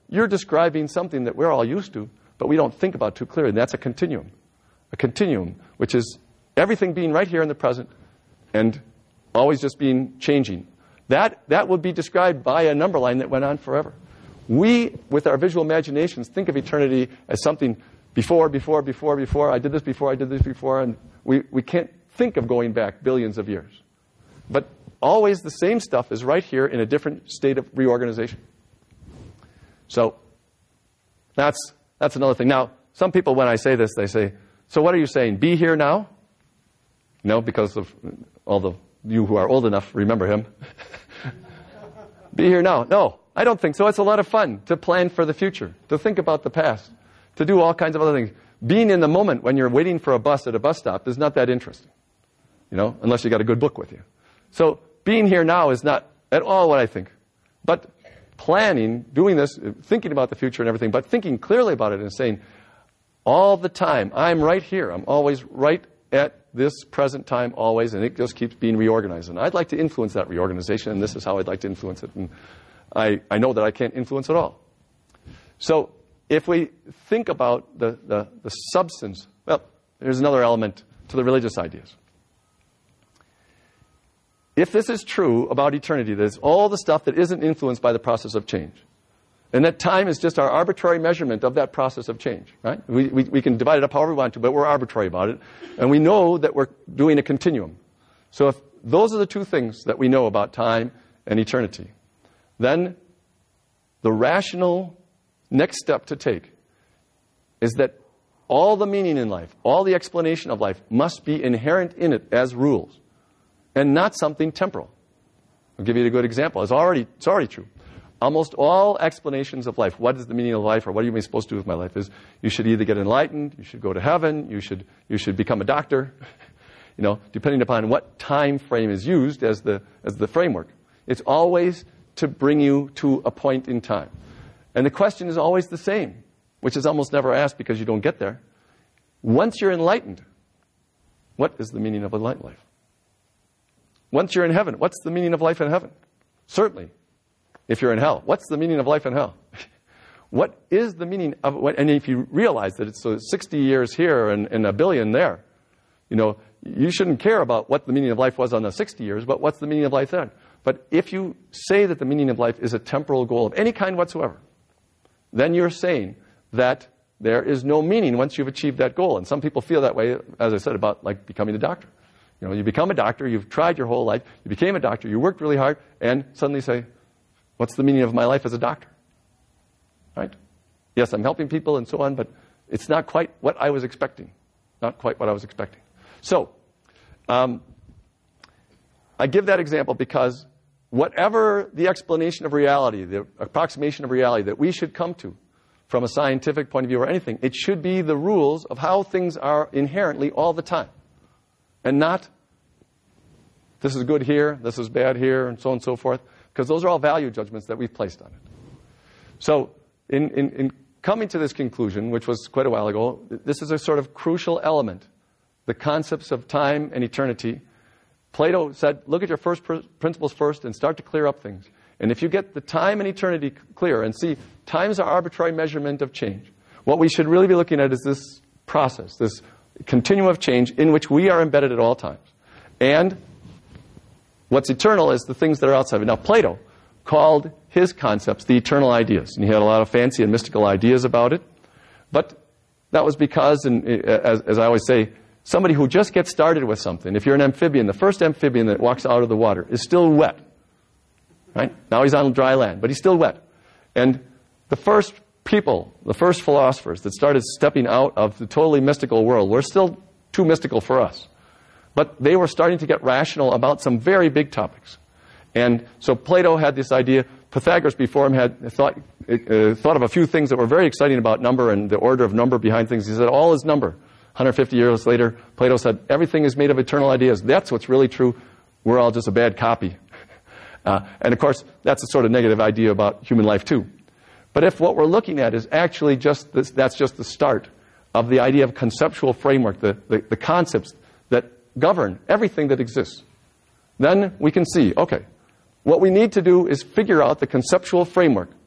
you're describing something that we're all used to, but we don't think about too clearly. And that's a continuum. A continuum, which is everything being right here in the present and always just being changing. That, that would be described by a number line that went on forever. We, with our visual imaginations, think of eternity as something before, before, before, before. I did this before, I did this before. And we, we can't think of going back billions of years. But always the same stuff is right here in a different state of reorganization. So that's, that's another thing. Now, some people, when I say this, they say, so what are you saying? Be here now? No, because of all the you who are old enough remember him. Be here now. No, I don't think so. It's a lot of fun to plan for the future, to think about the past, to do all kinds of other things. Being in the moment when you're waiting for a bus at a bus stop is not that interesting, you know, unless you got a good book with you. So being here now is not at all what I think. But planning, doing this, thinking about the future and everything, but thinking clearly about it and saying, all the time, I'm right here. I'm always right at this present time always, and it just keeps being reorganized. And I'd like to influence that reorganization, and this is how I'd like to influence it. And I, I know that I can't influence it all. So if we think about the, the, the substance, well, there's another element to the religious ideas. If this is true about eternity, there's all the stuff that isn't influenced by the process of change. And that time is just our arbitrary measurement of that process of change, right? We, we, we can divide it up however we want to, but we're arbitrary about it. And we know that we're doing a continuum. So if those are the two things that we know about time and eternity, then the rational next step to take is that all the meaning in life, all the explanation of life must be inherent in it as rules and not something temporal. I'll give you a good example. It's already, it's already true. Almost all explanations of life, what is the meaning of life or what are you supposed to do with my life, is you should either get enlightened, you should go to heaven, you should, you should become a doctor, you know, depending upon what time frame is used as the, as the framework. It's always to bring you to a point in time. And the question is always the same, which is almost never asked because you don't get there. Once you're enlightened, what is the meaning of a enlightened life? Once you're in heaven, what's the meaning of life in heaven? Certainly. If you're in hell, what's the meaning of life in hell? What is the meaning of it? And if you realize that it's so sixty years here and, and a billion there, you know, you shouldn't care about what the meaning of life was on the sixty years, but what's the meaning of life then? But if you say that the meaning of life is a temporal goal of any kind whatsoever, then you're saying that there is no meaning once you've achieved that goal. And some people feel that way, as I said, about like becoming a doctor. You know, you become a doctor, you've tried your whole life, you became a doctor, you worked really hard, and suddenly say, what's the meaning of my life as a doctor? Right? Yes, I'm helping people and so on, but it's not quite what I was expecting. Not quite what I was expecting. So, um, I give that example because whatever the explanation of reality, the approximation of reality that we should come to from a scientific point of view or anything, it should be the rules of how things are inherently all the time. And not, this is good here, this is bad here, and so on and so forth. Because those are all value judgments that we've placed on it. So in, in, in coming to this conclusion, which was quite a while ago, this is a sort of crucial element. The concepts of time and eternity. Plato said, look at your first pr- principles first and start to clear up things. And if you get the time and eternity clear and see time is our arbitrary measurement of change, what we should really be looking at is this process, this continuum of change in which we are embedded at all times. And what's eternal is the things that are outside of it. Now, Plato called his concepts the eternal ideas. And he had a lot of fancy and mystical ideas about it. But that was because, and as, as I always say, somebody who just gets started with something, if you're an amphibian, the first amphibian that walks out of the water is still wet. Right? Now he's on dry land, but he's still wet. And the first people, the first philosophers that started stepping out of the totally mystical world were still too mystical for us. But they were starting to get rational about some very big topics. And so Plato had this idea. Pythagoras before him had thought, uh, thought of a few things that were very exciting about number and the order of number behind things. He said, all is number. one hundred fifty years later, Plato said, everything is made of eternal ideas. That's what's really true. We're all just a bad copy. Uh, and of course, that's a sort of negative idea about human life too. But if what we're looking at is actually just this, that's just the start of the idea of conceptual framework, the, the, the concepts that govern everything that exists, then we can see, okay, what we need to do is figure out the conceptual framework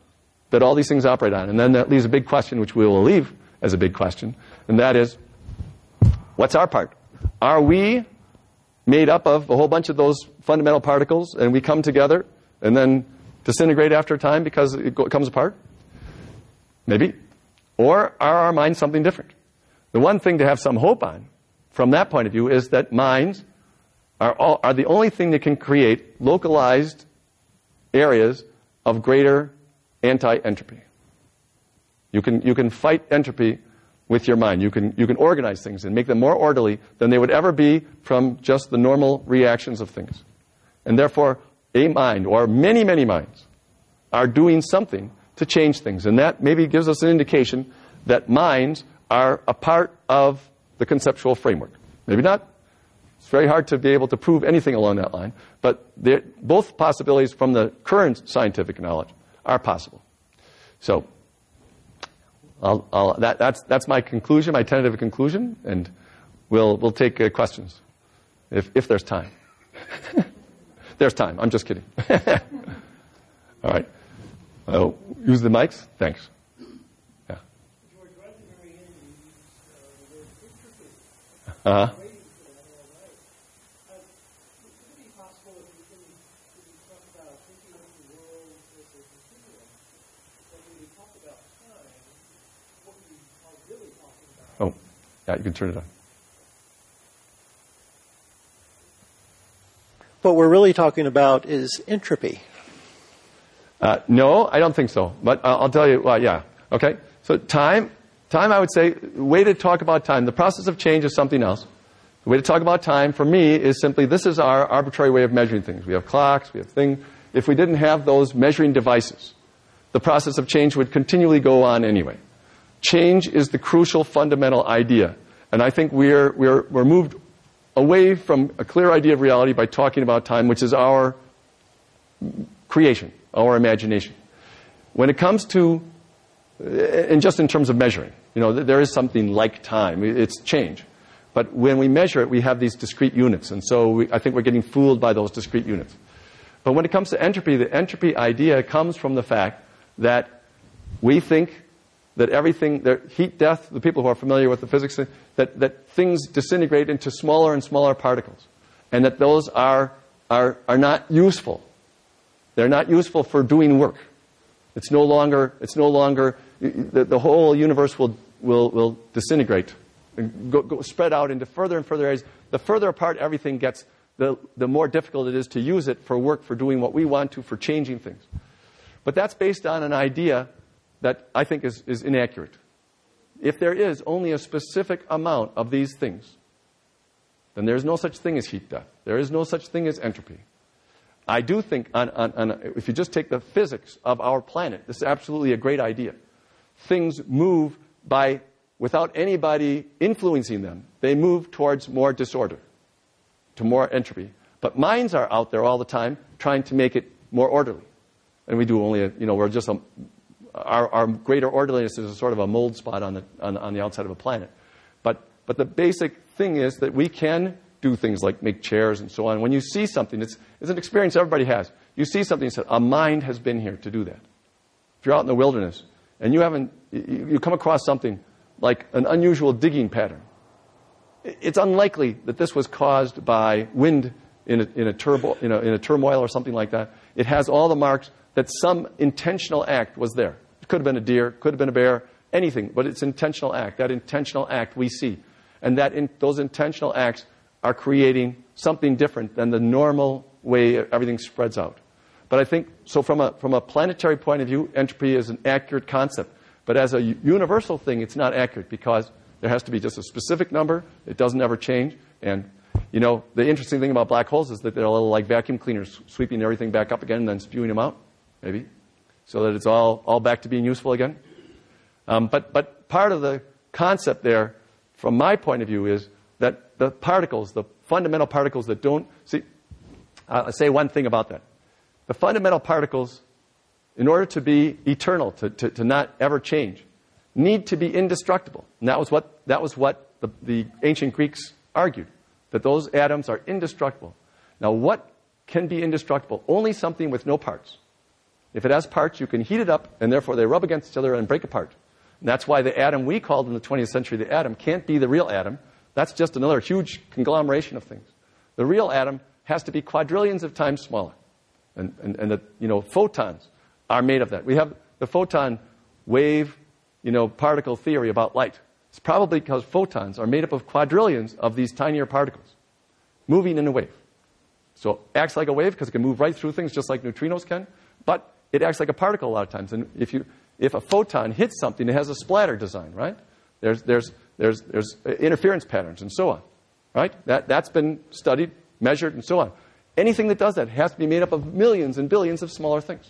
that all these things operate on. And then that leaves a big question, which we will leave as a big question, and that is, what's our part? Are we made up of a whole bunch of those fundamental particles, and we come together and then disintegrate after a time because it comes apart? Maybe. Or are our minds something different? The one thing to have some hope on, from that point of view, is that minds are, all, are the only thing that can create localized areas of greater anti-entropy. You can, you can fight entropy with your mind. You can, you can organize things and make them more orderly than they would ever be from just the normal reactions of things. And therefore, a mind, or many, many minds, are doing something to change things. And that maybe gives us an indication that minds are a part of the conceptual framework. Maybe not. It's very hard to be able to prove anything along that line. But both possibilities from the current scientific knowledge are possible. So I'll, I'll, that, that's, that's my conclusion, my tentative conclusion. And we'll, we'll take uh, questions if, if there's time. There's time. I'm just kidding. All right. Uh, use the mics. Thanks. Yeah.
George, right at the very end, you used uh, the word entropy.
Uh-huh.
Waiting for that all right. Uh, would it be possible if we can, if we talk about thinking of the world as a continuum, that when we talk about time, what we are really talking about?
Oh, yeah, you can turn it on.
What we're really talking about is entropy.
Uh, no, I don't think so. But uh, I'll tell you, well, yeah. Okay? So time, time, I would say, the way to talk about time, the process of change is something else. The way to talk about time, for me, is simply, this is our arbitrary way of measuring things. We have clocks, we have things. If we didn't have those measuring devices, the process of change would continually go on anyway. Change is the crucial fundamental idea. And I think we're, we're, we're moved away from a clear idea of reality by talking about time, which is our creation, our imagination. When it comes to, and just in terms of measuring, you know, there is something like time. It's change. But when we measure it, we have these discrete units. And so we, I think we're getting fooled by those discrete units. But when it comes to entropy, the entropy idea comes from the fact that we think that everything, that heat death, the people who are familiar with the physics, that, that things disintegrate into smaller and smaller particles. And that those are, are, are not useful. They're not useful for doing work. It's no longer, it's no longer, the, the whole universe will, will, will disintegrate and go, go, spread out into further and further areas. The further apart everything gets, the, the more difficult it is to use it for work, for doing what we want to, for changing things. But that's based on an idea that I think is, is inaccurate. If there is only a specific amount of these things, then there is no such thing as heat death. There is no such thing as entropy. I do think, on, on, on, if you just take the physics of our planet, this is absolutely a great idea. Things move by, without anybody influencing them, they move towards more disorder, to more entropy. But minds are out there all the time trying to make it more orderly. And we do only, a, you know, we're just a, our, our greater orderliness is a sort of a mold spot on the, on, on the outside of a planet. But, but the basic thing is that we can do things like make chairs and so on. When you see something, it's, it's an experience everybody has. You see something and say, a mind has been here to do that. If you're out in the wilderness and you haven't, you, you come across something like an unusual digging pattern, it's unlikely that this was caused by wind in a, in a, turbo, in a, in a turmoil or something like that. It has all the marks that some intentional act was there. It could have been a deer, could have been a bear, anything, but it's intentional act. That intentional act we see. And that in, those intentional acts are creating something different than the normal way everything spreads out. But I think, so from a, from a planetary point of view, entropy is an accurate concept. But as a universal thing, it's not accurate because there has to be just a specific number. It doesn't ever change. And, you know, the interesting thing about black holes is that they're a little like vacuum cleaners, sweeping everything back up again and then spewing them out, maybe, so that it's all, all back to being useful again. Um, but, but part of the concept there, from my point of view, is that the particles, the fundamental particles that don't, see, I'll say one thing about that. The fundamental particles, in order to be eternal, to, to, to not ever change, need to be indestructible. And that was what, that was what the, the ancient Greeks argued, that those atoms are indestructible. Now, what can be indestructible? Only something with no parts. If it has parts, you can heat it up, and therefore they rub against each other and break apart. And that's why the atom we called in the twentieth century the atom can't be the real atom. That's just another huge conglomeration of things. The real atom has to be quadrillions of times smaller. And, and, and the, you know, photons are made of that. We have the photon wave, you know, particle theory about light. It's probably because photons are made up of quadrillions of these tinier particles moving in a wave. So it acts like a wave because it can move right through things just like neutrinos can, but it acts like a particle a lot of times. And if you, if a photon hits something, it has a splatter design, right? There's, there's, there's, there's interference patterns and so on, right? That, that's been studied, measured, and so on. Anything that does that has to be made up of millions and billions of smaller things.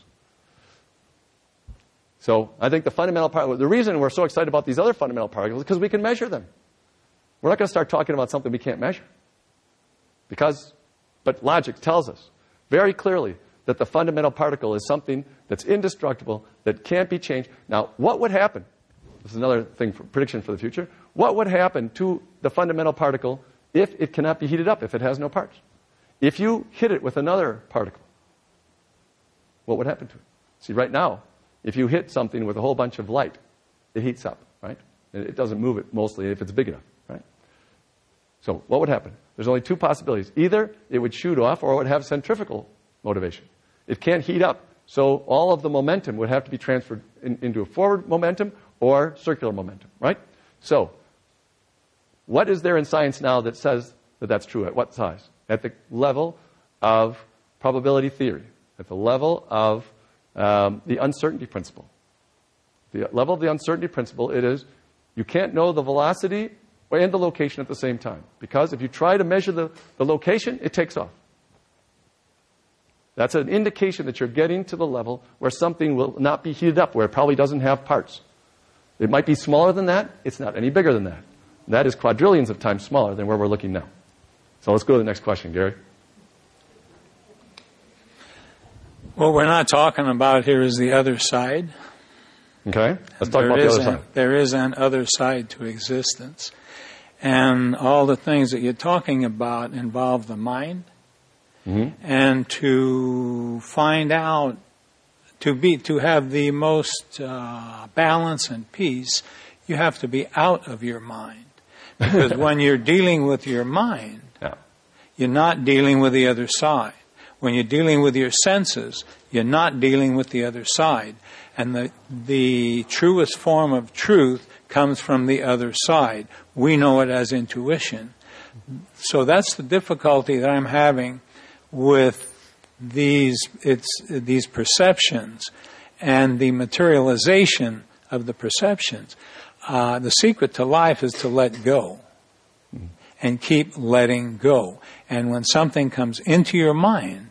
So I think the fundamental part, the reason we're so excited about these other fundamental particles is because we can measure them. We're not going to start talking about something we can't measure. Because, but logic tells us very clearly that the fundamental particle is something that's indestructible, that can't be changed. Now, what would happen? This is another thing for prediction for the future. What would happen to the fundamental particle if it cannot be heated up, if it has no parts? If you hit it with another particle, what would happen to it? See, right now, if you hit something with a whole bunch of light, it heats up, right? It doesn't move it mostly if it's big enough, right? So what would happen? There's only two possibilities. Either it would shoot off or it would have centrifugal motivation. It can't heat up, so all of the momentum would have to be transferred in, into a forward momentum or circular momentum, right? So what is there in science now that says that that's true? At what size? At the level of probability theory, at the level of Um, the uncertainty principle. The level of the uncertainty principle, it is you can't know the velocity and the location at the same time. Because if you try to measure the, the location, it takes off. That's an indication that you're getting to the level where something will not be heated up, where it probably doesn't have parts. It might be smaller than that. It's not any bigger than that. That is quadrillions of times smaller than where we're looking now. So let's go to the next question, Gary.
What we're not talking about here is the other side.
Okay, let's talk
there
about the other
an,
side.
There is an other side to existence. And all the things that you're talking about involve the mind. Mm-hmm. And to find out, to be, to have the most uh, balance and peace, you have to be out of your mind. Because when you're dealing with your mind, yeah. you're not dealing with the other side. When you're dealing with your senses, you're not dealing with the other side. And the, the truest form of truth comes from the other side. We know it as intuition. So that's the difficulty that I'm having with these, it's, these perceptions and the materialization of the perceptions. Uh, the secret to life is to let go and keep letting go. And when something comes into your mind,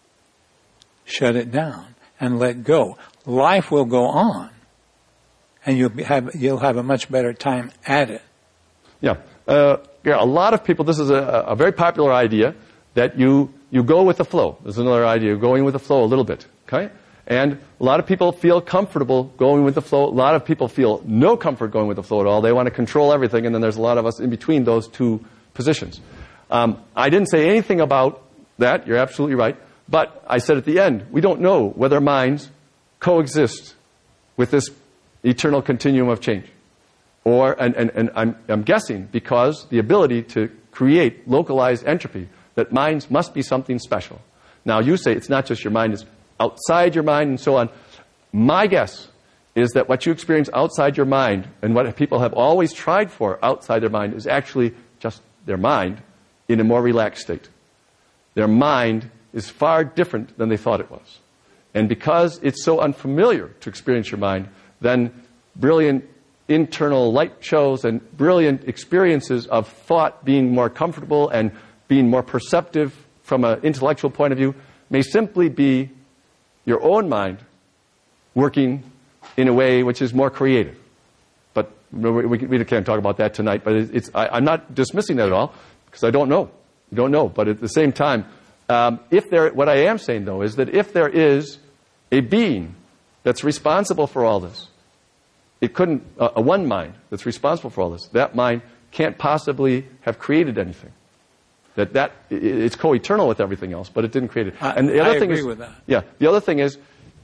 shut it down and let go. Life will go on, and you'll be, have you'll have a much better time at it.
Yeah, uh, yeah. A lot of people. This is a, a very popular idea that you you go with the flow. There's another idea, going with the flow a little bit. Okay, and a lot of people feel comfortable going with the flow. A lot of people feel no comfort going with the flow at all. They want to control everything, and then there's a lot of us in between those two positions. Um, I didn't say anything about that. You're absolutely right. But I said at the end, we don't know whether minds coexist with this eternal continuum of change. Or, and, and, and I'm, I'm guessing because the ability to create localized entropy, that minds must be something special. Now you say it's not just your mind, it's outside your mind and so on. My guess is that what you experience outside your mind and what people have always tried for outside their mind is actually just their mind in a more relaxed state. Their mind is far different than they thought it was. And because it's so unfamiliar to experience your mind, then brilliant internal light shows and brilliant experiences of thought being more comfortable and being more perceptive from an intellectual point of view may simply be your own mind working in a way which is more creative. But we, we can't talk about that tonight, but it's, I, I'm not dismissing that at all because I don't know. I don't know. But at the same time, Um, if there, what I am saying, though, is that if there is a being that's responsible for all this, it couldn't, uh, a one mind that's responsible for all this, that mind can't possibly have created anything. That that it's co-eternal with everything else, but it didn't create it.
I,
and the other
I
thing
agree
is,
with that.
Yeah, the other thing is,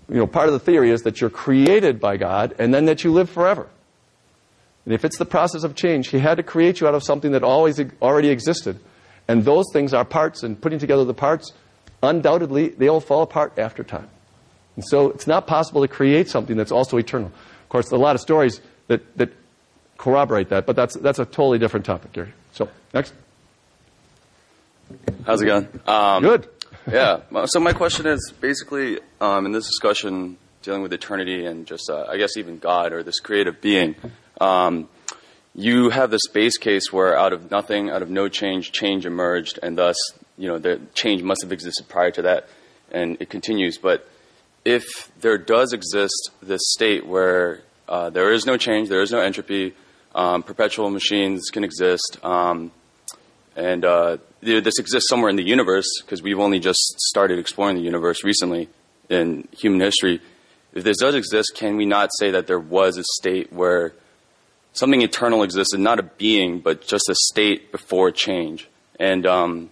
you know, part of the theory is that you're created by God and then that you live forever. And if it's the process of change, he had to create you out of something that always already existed. And those things are parts, and putting together the parts, undoubtedly, they all fall apart after time. And so it's not possible to create something that's also eternal. Of course, there are a lot of stories that, that corroborate that, but that's, that's a totally different topic, Gary. So, next.
How's it going? Um,
Good.
Yeah. So my question is basically, um, in this discussion dealing with eternity and just, uh, I guess, even God or this creative being, um, you have this base case where out of nothing, out of no change, change emerged, and thus, you know, the change must have existed prior to that, and it continues. But if there does exist this state where uh, there is no change, there is no entropy, um, perpetual machines can exist, um, and uh, this exists somewhere in the universe, because we've only just started exploring the universe recently in human history. If this does exist, can we not say that there was a state where something eternal existed, not a being, but just a state before change? And um,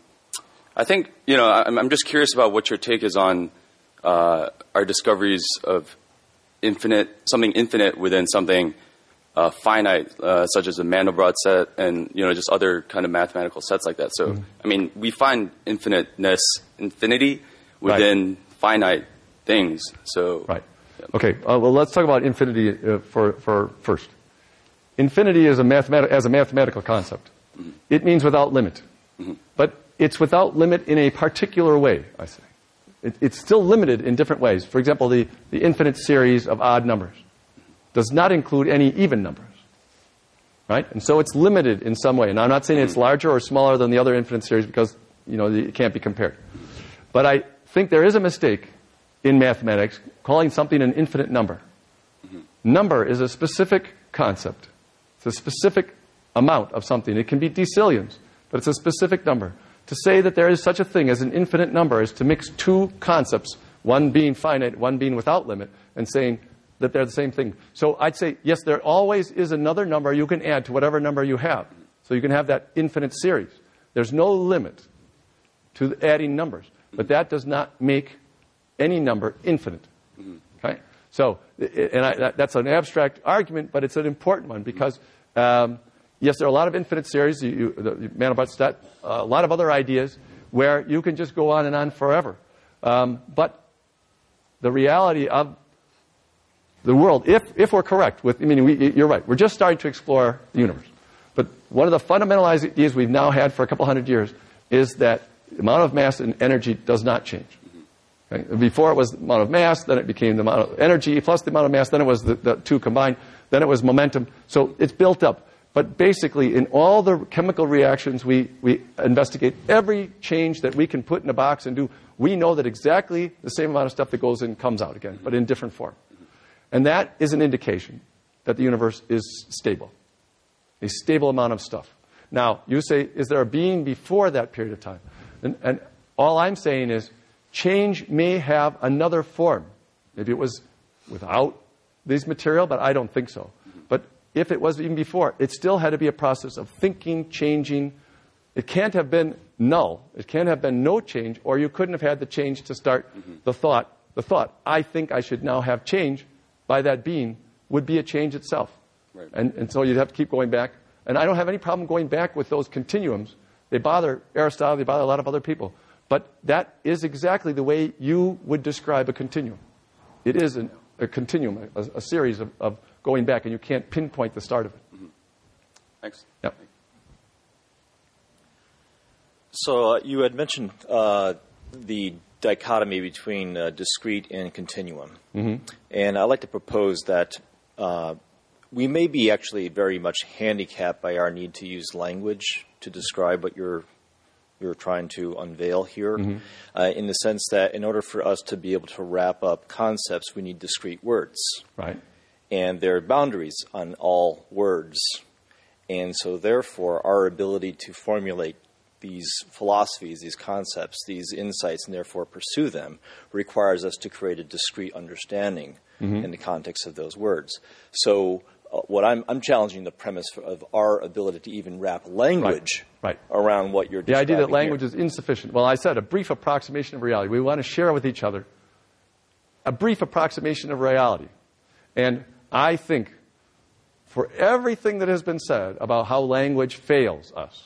I think, you know, I'm, I'm just curious about what your take is on uh, our discoveries of infinite, something infinite within something uh, finite, uh, such as the Mandelbrot set and, you know, just other kind of mathematical sets like that. So, mm-hmm. I mean, we find infiniteness, infinity within right. finite things. So,
right. Yeah. Okay. Uh, well, let's talk about infinity uh, for, for first. Infinity is a mathemat- as a mathematical concept. Mm-hmm. It means without limit. Mm-hmm. But it's without limit in a particular way, I say. It, it's still limited in different ways. For example, the, the infinite series of odd numbers does not include any even numbers. Right? And so it's limited in some way. And I'm not saying it's larger or smaller than the other infinite series because, you know, it can't be compared. But I think there is a mistake in mathematics calling something an infinite number. Mm-hmm. Number is a specific concept. It's a specific amount of something. It can be decillions, but it's a specific number. To say that there is such a thing as an infinite number is to mix two concepts, one being finite, one being without limit, and saying that they're the same thing. So I'd say, yes, there always is another number you can add to whatever number you have. So you can have that infinite series. There's no limit to adding numbers, but that does not make any number infinite. Okay? So, and I, that, that's an abstract argument, but it's an important one because, um, yes, there are a lot of infinite series, you, you, the Mandelbrot set, uh, a lot of other ideas where you can just go on and on forever. Um, but the reality of the world, if if we're correct, with I mean, we, you're right, we're just starting to explore the universe. But one of the fundamental ideas we've now had for a couple hundred years is that the amount of mass and energy does not change. Okay? Before it was the amount of mass, then it became the amount of energy plus the amount of mass, then it was the, the two combined, then it was momentum. So it's built up. But basically, in all the chemical reactions we, we investigate, every change that we can put in a box and do, we know that exactly the same amount of stuff that goes in comes out again, but in different form. And that is an indication that the universe is stable, a stable amount of stuff. Now, you say, is there a being before that period of time? And, and all I'm saying is, change may have another form. Maybe it was without this material, but I don't think so. But if it was even before, it still had to be a process of thinking, changing. It can't have been null. It can't have been no change, or you couldn't have had the change to start mm-hmm. the thought. The thought, I think I should now have change by that being, would be a change itself. Right. And, and so you'd have to keep going back. And I don't have any problem going back with those continuums. They bother Aristotle, they bother a lot of other people. But that is exactly the way you would describe a continuum. It is an, a continuum, a, a series of, of going back, and you can't pinpoint the start of it.
Mm-hmm. Thanks.
Yep.
So uh, you had mentioned uh, the dichotomy between uh, discrete and continuum. Mm-hmm. And I'd like to propose that uh, we may be actually very much handicapped by our need to use language to describe what you're you're trying to unveil here, mm-hmm. uh, in the sense that in order for us to be able to wrap up concepts, we need discrete words.
Right.
And there are boundaries on all words. And so therefore, our ability to formulate these philosophies, these concepts, these insights, and therefore pursue them, requires us to create a discrete understanding mm-hmm. in the context of those words. So uh, what I'm, I'm challenging the premise for, of our ability to even wrap language
right. Right.
around what you're describing.
The idea that language
here.
is insufficient. Well, I said a brief approximation of reality. We want to share with each other a brief approximation of reality. And I think for everything that has been said about how language fails us,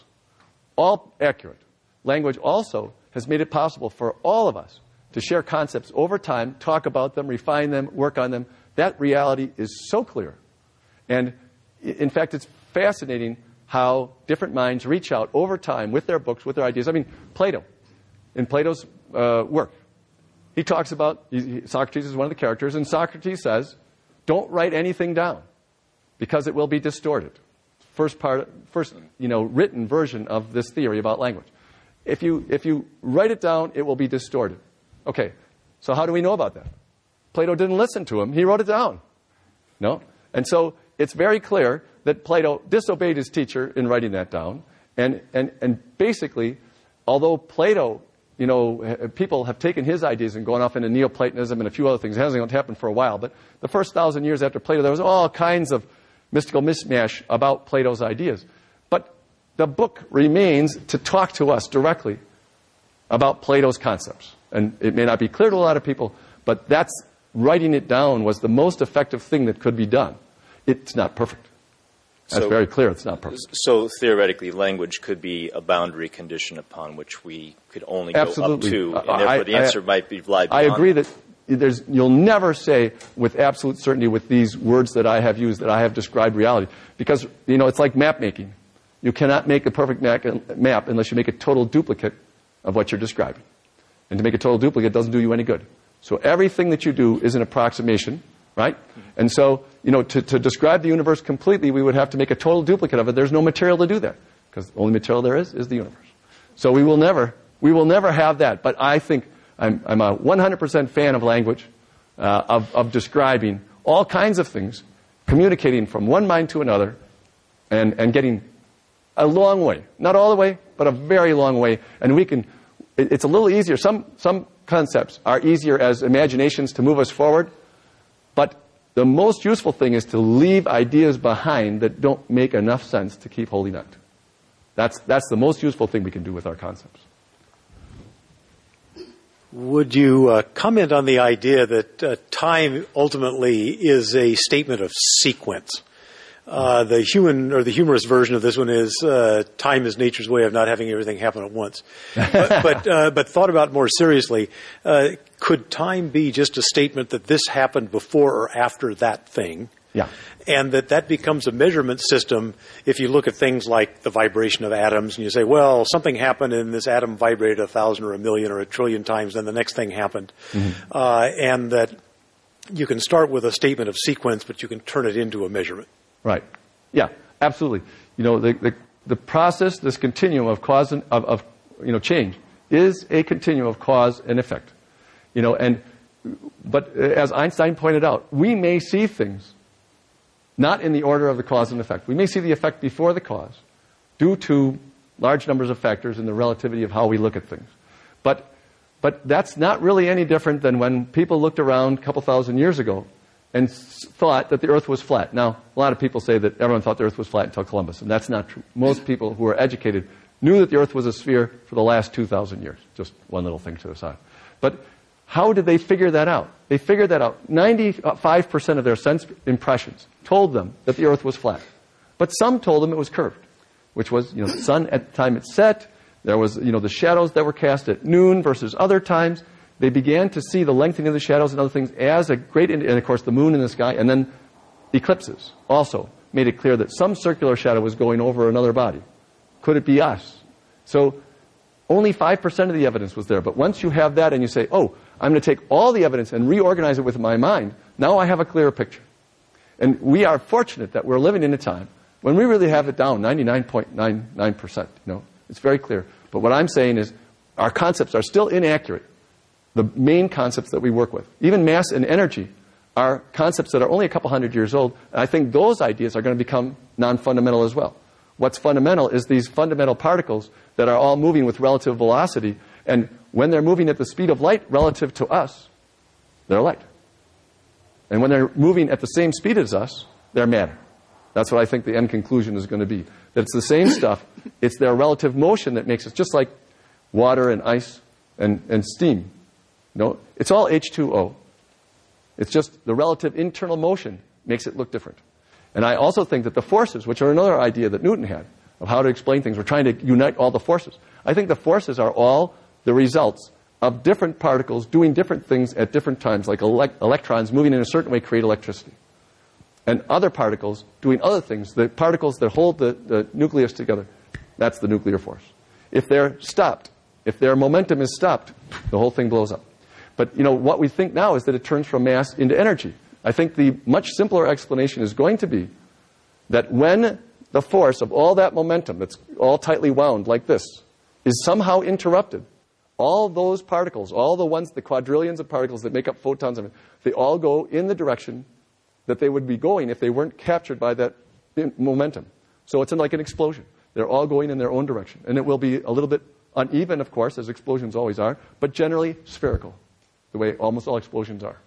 all accurate, language also has made it possible for all of us to share concepts over time, talk about them, refine them, work on them. That reality is so clear. And in fact, it's fascinating how different minds reach out over time with their books, with their ideas. I mean, Plato, in Plato's uh, work, he talks about, he, Socrates is one of the characters, and Socrates says, don't write anything down because it will be distorted. First part, first, you know, written version of this theory about language. If you, if you write it down, it will be distorted. Okay, so how do we know about that? Plato didn't listen to him. He wrote it down. No? And so it's very clear that Plato disobeyed his teacher in writing that down. And, and, and basically, although Plato, you know, people have taken his ideas and gone off into Neoplatonism and a few other things. It hasn't happened for a while. But the first thousand years after Plato, there was all kinds of mystical mishmash about Plato's ideas. But the book remains to talk to us directly about Plato's concepts. And it may not be clear to a lot of people, but that's writing it down was the most effective thing that could be done. It's not perfect. That's
so,
very clear. It's not perfect.
So theoretically, language could be a boundary condition upon which we could only
Absolutely.
go up to, and
I,
therefore
I,
the answer
I,
might be lie beyond.
I agree that there's, you'll never say with absolute certainty with these words that I have used that I have described reality. Because, you know, it's like map making. You cannot make a perfect map unless you make a total duplicate of what you're describing. And to make a total duplicate doesn't do you any good. So everything that you do is an approximation, right? And so, you know, to, to describe the universe completely, we would have to make a total duplicate of it. There's no material to do that, because the only material there is is the universe. So we will never, we will never have that. But I think I'm, I'm a one hundred percent fan of language, uh, of, of describing all kinds of things, communicating from one mind to another, and, and getting a long way. Not all the way, but a very long way. And we can, it, it's a little easier. Some, some concepts are easier as imaginations to move us forward, but the most useful thing is to leave ideas behind that don't make enough sense to keep holding on to. That's, that's the most useful thing we can do with our concepts.
Would you uh, comment on the idea that uh, time ultimately is a statement of sequence? Uh, the human or the humorous version of this one is uh, time is nature's way of not having everything happen at once. But but, uh, but thought about more seriously, uh, could time be just a statement that this happened before or after that thing?
Yeah.
And that that becomes a measurement system if you look at things like the vibration of atoms and you say, well, something happened and this atom vibrated a thousand or a million or a trillion times, then the next thing happened. Mm-hmm. Uh, and that you can start with a statement of sequence, but you can turn it into a measurement.
Right. Yeah, absolutely. You know, the, the, the process, this continuum of cause and of, of, you know, change is a continuum of cause and effect. You know, and, but as Einstein pointed out, we may see things not in the order of the cause and effect. We may see the effect before the cause due to large numbers of factors in the relativity of how we look at things. But, but that's not really any different than when people looked around a couple thousand years ago and thought that the earth was flat. Now, a lot of people say that everyone thought the earth was flat until Columbus, and that's not true. Most people who are educated knew that the earth was a sphere for the last two thousand years. Just one little thing to the side. But how did they figure that out? They figured that out. ninety-five percent of their sense impressions told them that the earth was flat. But some told them it was curved, which was, you know, the sun at the time it set. There was, you know, the shadows that were cast at noon versus other times. They began to see the lengthening of the shadows and other things as a great, and of course the moon in the sky, and then eclipses also made it clear that some circular shadow was going over another body. Could it be us? So only five percent of the evidence was there. But once you have that and you say, oh, I'm going to take all the evidence and reorganize it with my mind, now I have a clearer picture. And we are fortunate that we're living in a time when we really have it down ninety-nine point nine nine percent. You know, it's very clear. But what I'm saying is our concepts are still inaccurate. The main concepts that we work with, even mass and energy, are concepts that are only a couple hundred years old. And I think those ideas are going to become non-fundamental as well. What's fundamental is these fundamental particles that are all moving with relative velocity. And when they're moving at the speed of light relative to us, they're light. And when they're moving at the same speed as us, they're matter. That's what I think the end conclusion is going to be. That it's the same stuff. It's their relative motion that makes it just like water and ice and, and steam. You know, it's all H two O. It's just the relative internal motion makes it look different. And I also think that the forces, which are another idea that Newton had of how to explain things, we're trying to unite all the forces. I think the forces are all the results of different particles doing different things at different times, like elect- electrons moving in a certain way create electricity. And other particles doing other things, the particles that hold the, the nucleus together, that's the nuclear force. If they're stopped, if their momentum is stopped, the whole thing blows up. But, you know, what we think now is that it turns from mass into energy. I think the much simpler explanation is going to be that when the force of all that momentum that's all tightly wound like this is somehow interrupted, all those particles, all the ones, the quadrillions of particles that make up photons, they all go in the direction that they would be going if they weren't captured by that momentum. So it's like an explosion. They're all going in their own direction. And it will be a little bit uneven, of course, as explosions always are, but generally spherical, the way almost all explosions are.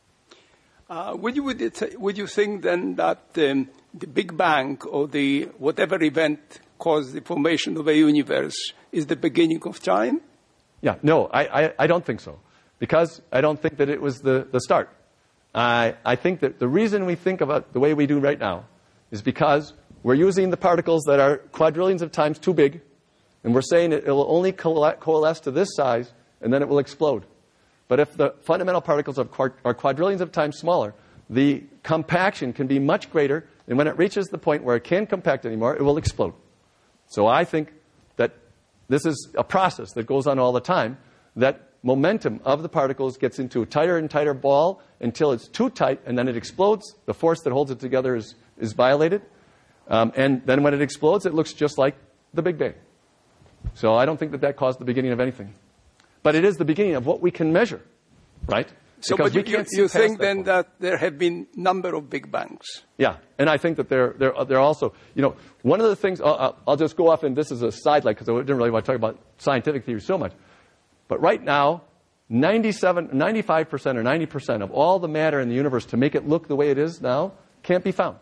Uh, would you would, it, would you think then that um, the Big Bang or the whatever event caused the formation of a universe is the beginning of time?
Yeah, no, I, I, I don't think so, because I don't think that it was the, the start. I, I think that the reason we think about the way we do right now is because we're using the particles that are quadrillions of times too big, and we're saying it will only coalesce to this size, and then it will explode. But if the fundamental particles are quadrillions of times smaller, the compaction can be much greater, and when it reaches the point where it can't compact anymore, it will explode. So I think that this is a process that goes on all the time, that momentum of the particles gets into a tighter and tighter ball until it's too tight, and then it explodes. The force that holds it together is, is violated. Um, and then when it explodes, it looks just like the Big Bang. So I don't think that that caused the beginning of anything. But it is the beginning of what we can measure, right?
So
because
but
we
you,
can't
you
see
think
past that
then
point.
that there have been number of Big Bangs?
Yeah, and I think that they're, they're, they're also, you know, one of the things, I'll, I'll just go off, and this is a sidelight because I didn't really want to talk about scientific theory so much. But right now, ninety-seven, ninety-five percent or ninety percent of all the matter in the universe to make it look the way it is now can't be found.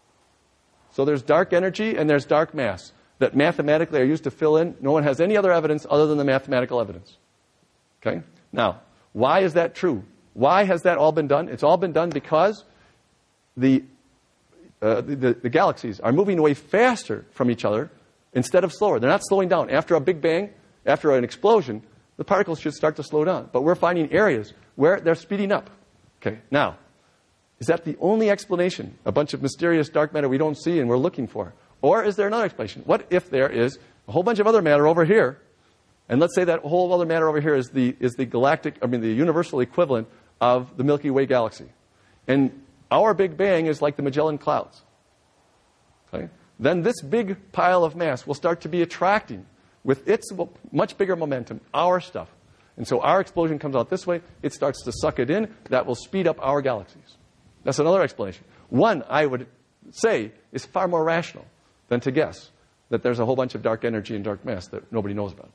So there's dark energy and there's dark mass that mathematically are used to fill in. No one has any other evidence other than the mathematical evidence. Okay? Now, why is that true? Why has that all been done? It's all been done because the, uh, the, the, the galaxies are moving away faster from each other instead of slower. They're not slowing down. After a Big Bang, after an explosion, the particles should start to slow down. But we're finding areas where they're speeding up. Okay, now, is that the only explanation? A bunch of mysterious dark matter we don't see and we're looking for? Or is there another explanation? What if there is a whole bunch of other matter over here, and let's say that whole other matter over here is the, is the galactic, I mean the universal equivalent of the Milky Way galaxy. And our Big Bang is like the Magellan Clouds. Okay? Then this big pile of mass will start to be attracting, with its much bigger momentum, our stuff. And so our explosion comes out this way, it starts to suck it in, that will speed up our galaxies. That's another explanation. One, I would say, is far more rational than to guess that there's a whole bunch of dark energy and dark mass that nobody knows about.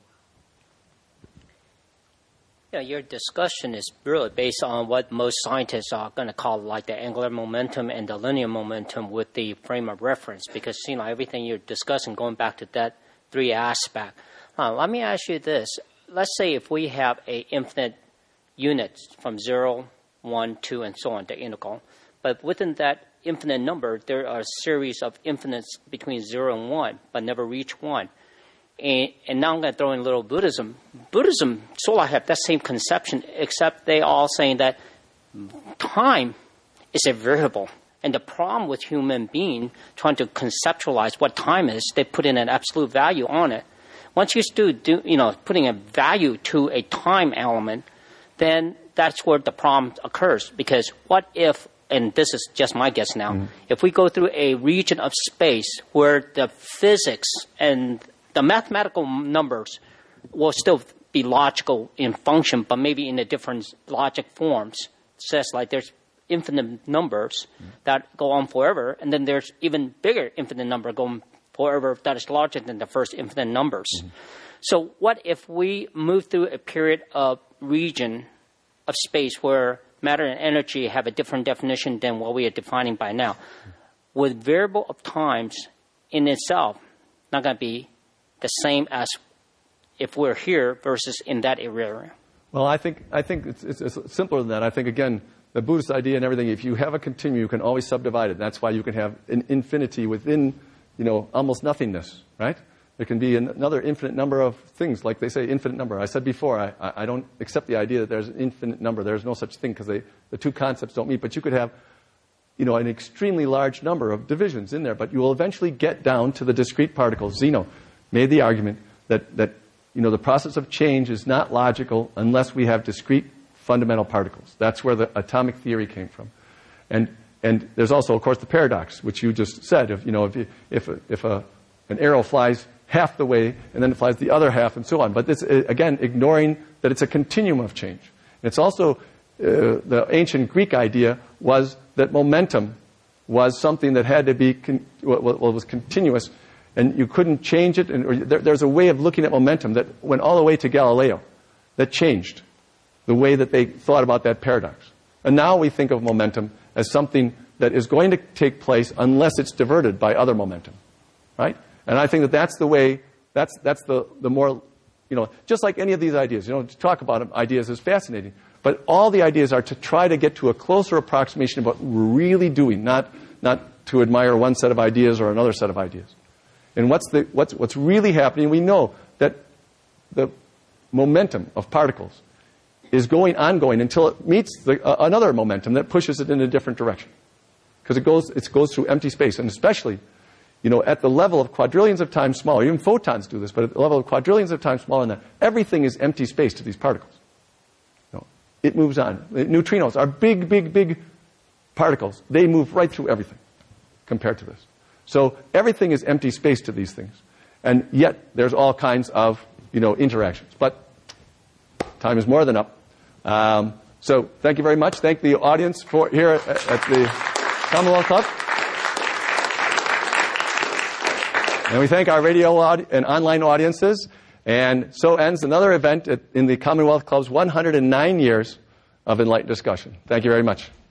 Yeah, your discussion is really based on what most scientists are going to call like the angular momentum and the linear momentum with the frame of reference, because you know everything you're discussing going back to that three aspect. Uh, let me ask you this. Let's say if we have a infinite units from zero, one, two, and so on, the integral, but within that infinite number, there are a series of infinites between zero and one, but never reach one. And, and now I'm going to throw in a little Buddhism. Buddhism sort of have that same conception, except they all saying that time is a variable. And the problem with human being trying to conceptualize what time is, they put in an absolute value on it. Once you start do, you know, putting a value to a time element, then that's where the problem occurs. Because what if, and this is just my guess now, mm-hmm. if we go through a region of space where the physics and the mathematical numbers will still be logical in function, but maybe in a different logic forms. It says like there's infinite numbers mm-hmm. that go on forever, and then there's even bigger infinite number going forever that is larger than the first infinite numbers. Mm-hmm. So what if we move through a period of region of space where matter and energy have a different definition than what we are defining by now? With variable of times in itself not going to be the same as if we're here versus in that area.
Well, I think I think it's, it's, it's simpler than that. I think, again, the Buddhist idea and everything, if you have a continuum, you can always subdivide it. That's why you can have an infinity within, you know, almost nothingness, right? There can be an, another infinite number of things, like they say, infinite number. I said before, I, I don't accept the idea that there's an infinite number. There's no such thing because the two concepts don't meet. But you could have, you know, an extremely large number of divisions in there. But you will eventually get down to the discrete particles. Zeno made the argument that, that you know, the process of change is not logical unless we have discrete fundamental particles. That's where the atomic theory came from. And and there's also, of course, the paradox, which you just said. If you know, if you, if a, if a an arrow flies half the way and then it flies the other half and so on. But this, again, ignoring that it's a continuum of change. And it's also uh, the ancient Greek idea was that momentum was something that had to be con- well, well, was continuous, and you couldn't change it. And or there, there's a way of looking at momentum that went all the way to Galileo, that changed the way that they thought about that paradox. And now we think of momentum as something that is going to take place unless it's diverted by other momentum, right? And I think that that's the way, that's, that's the, the more, you know, just like any of these ideas, you know, to talk about ideas is fascinating. But all the ideas are to try to get to a closer approximation of what we're really doing, not, not to admire one set of ideas or another set of ideas. And what's, the, what's, what's really happening, we know that the momentum of particles is going ongoing until it meets the, uh, another momentum that pushes it in a different direction. Because it goes, it goes through empty space, and especially, you know, at the level of quadrillions of times smaller, even photons do this, but at the level of quadrillions of times smaller than that, everything is empty space to these particles. You know, it moves on. Neutrinos are big, big, big particles. They move right through everything compared to this. So everything is empty space to these things. And yet there's all kinds of, you know, interactions. But time is more than up. Um, so thank you very much. Thank the audience for here at, at the Commonwealth Club. And we thank our radio aud- and online audiences. And so ends another event at, in the Commonwealth Club's one hundred nine years of enlightened discussion. Thank you very much.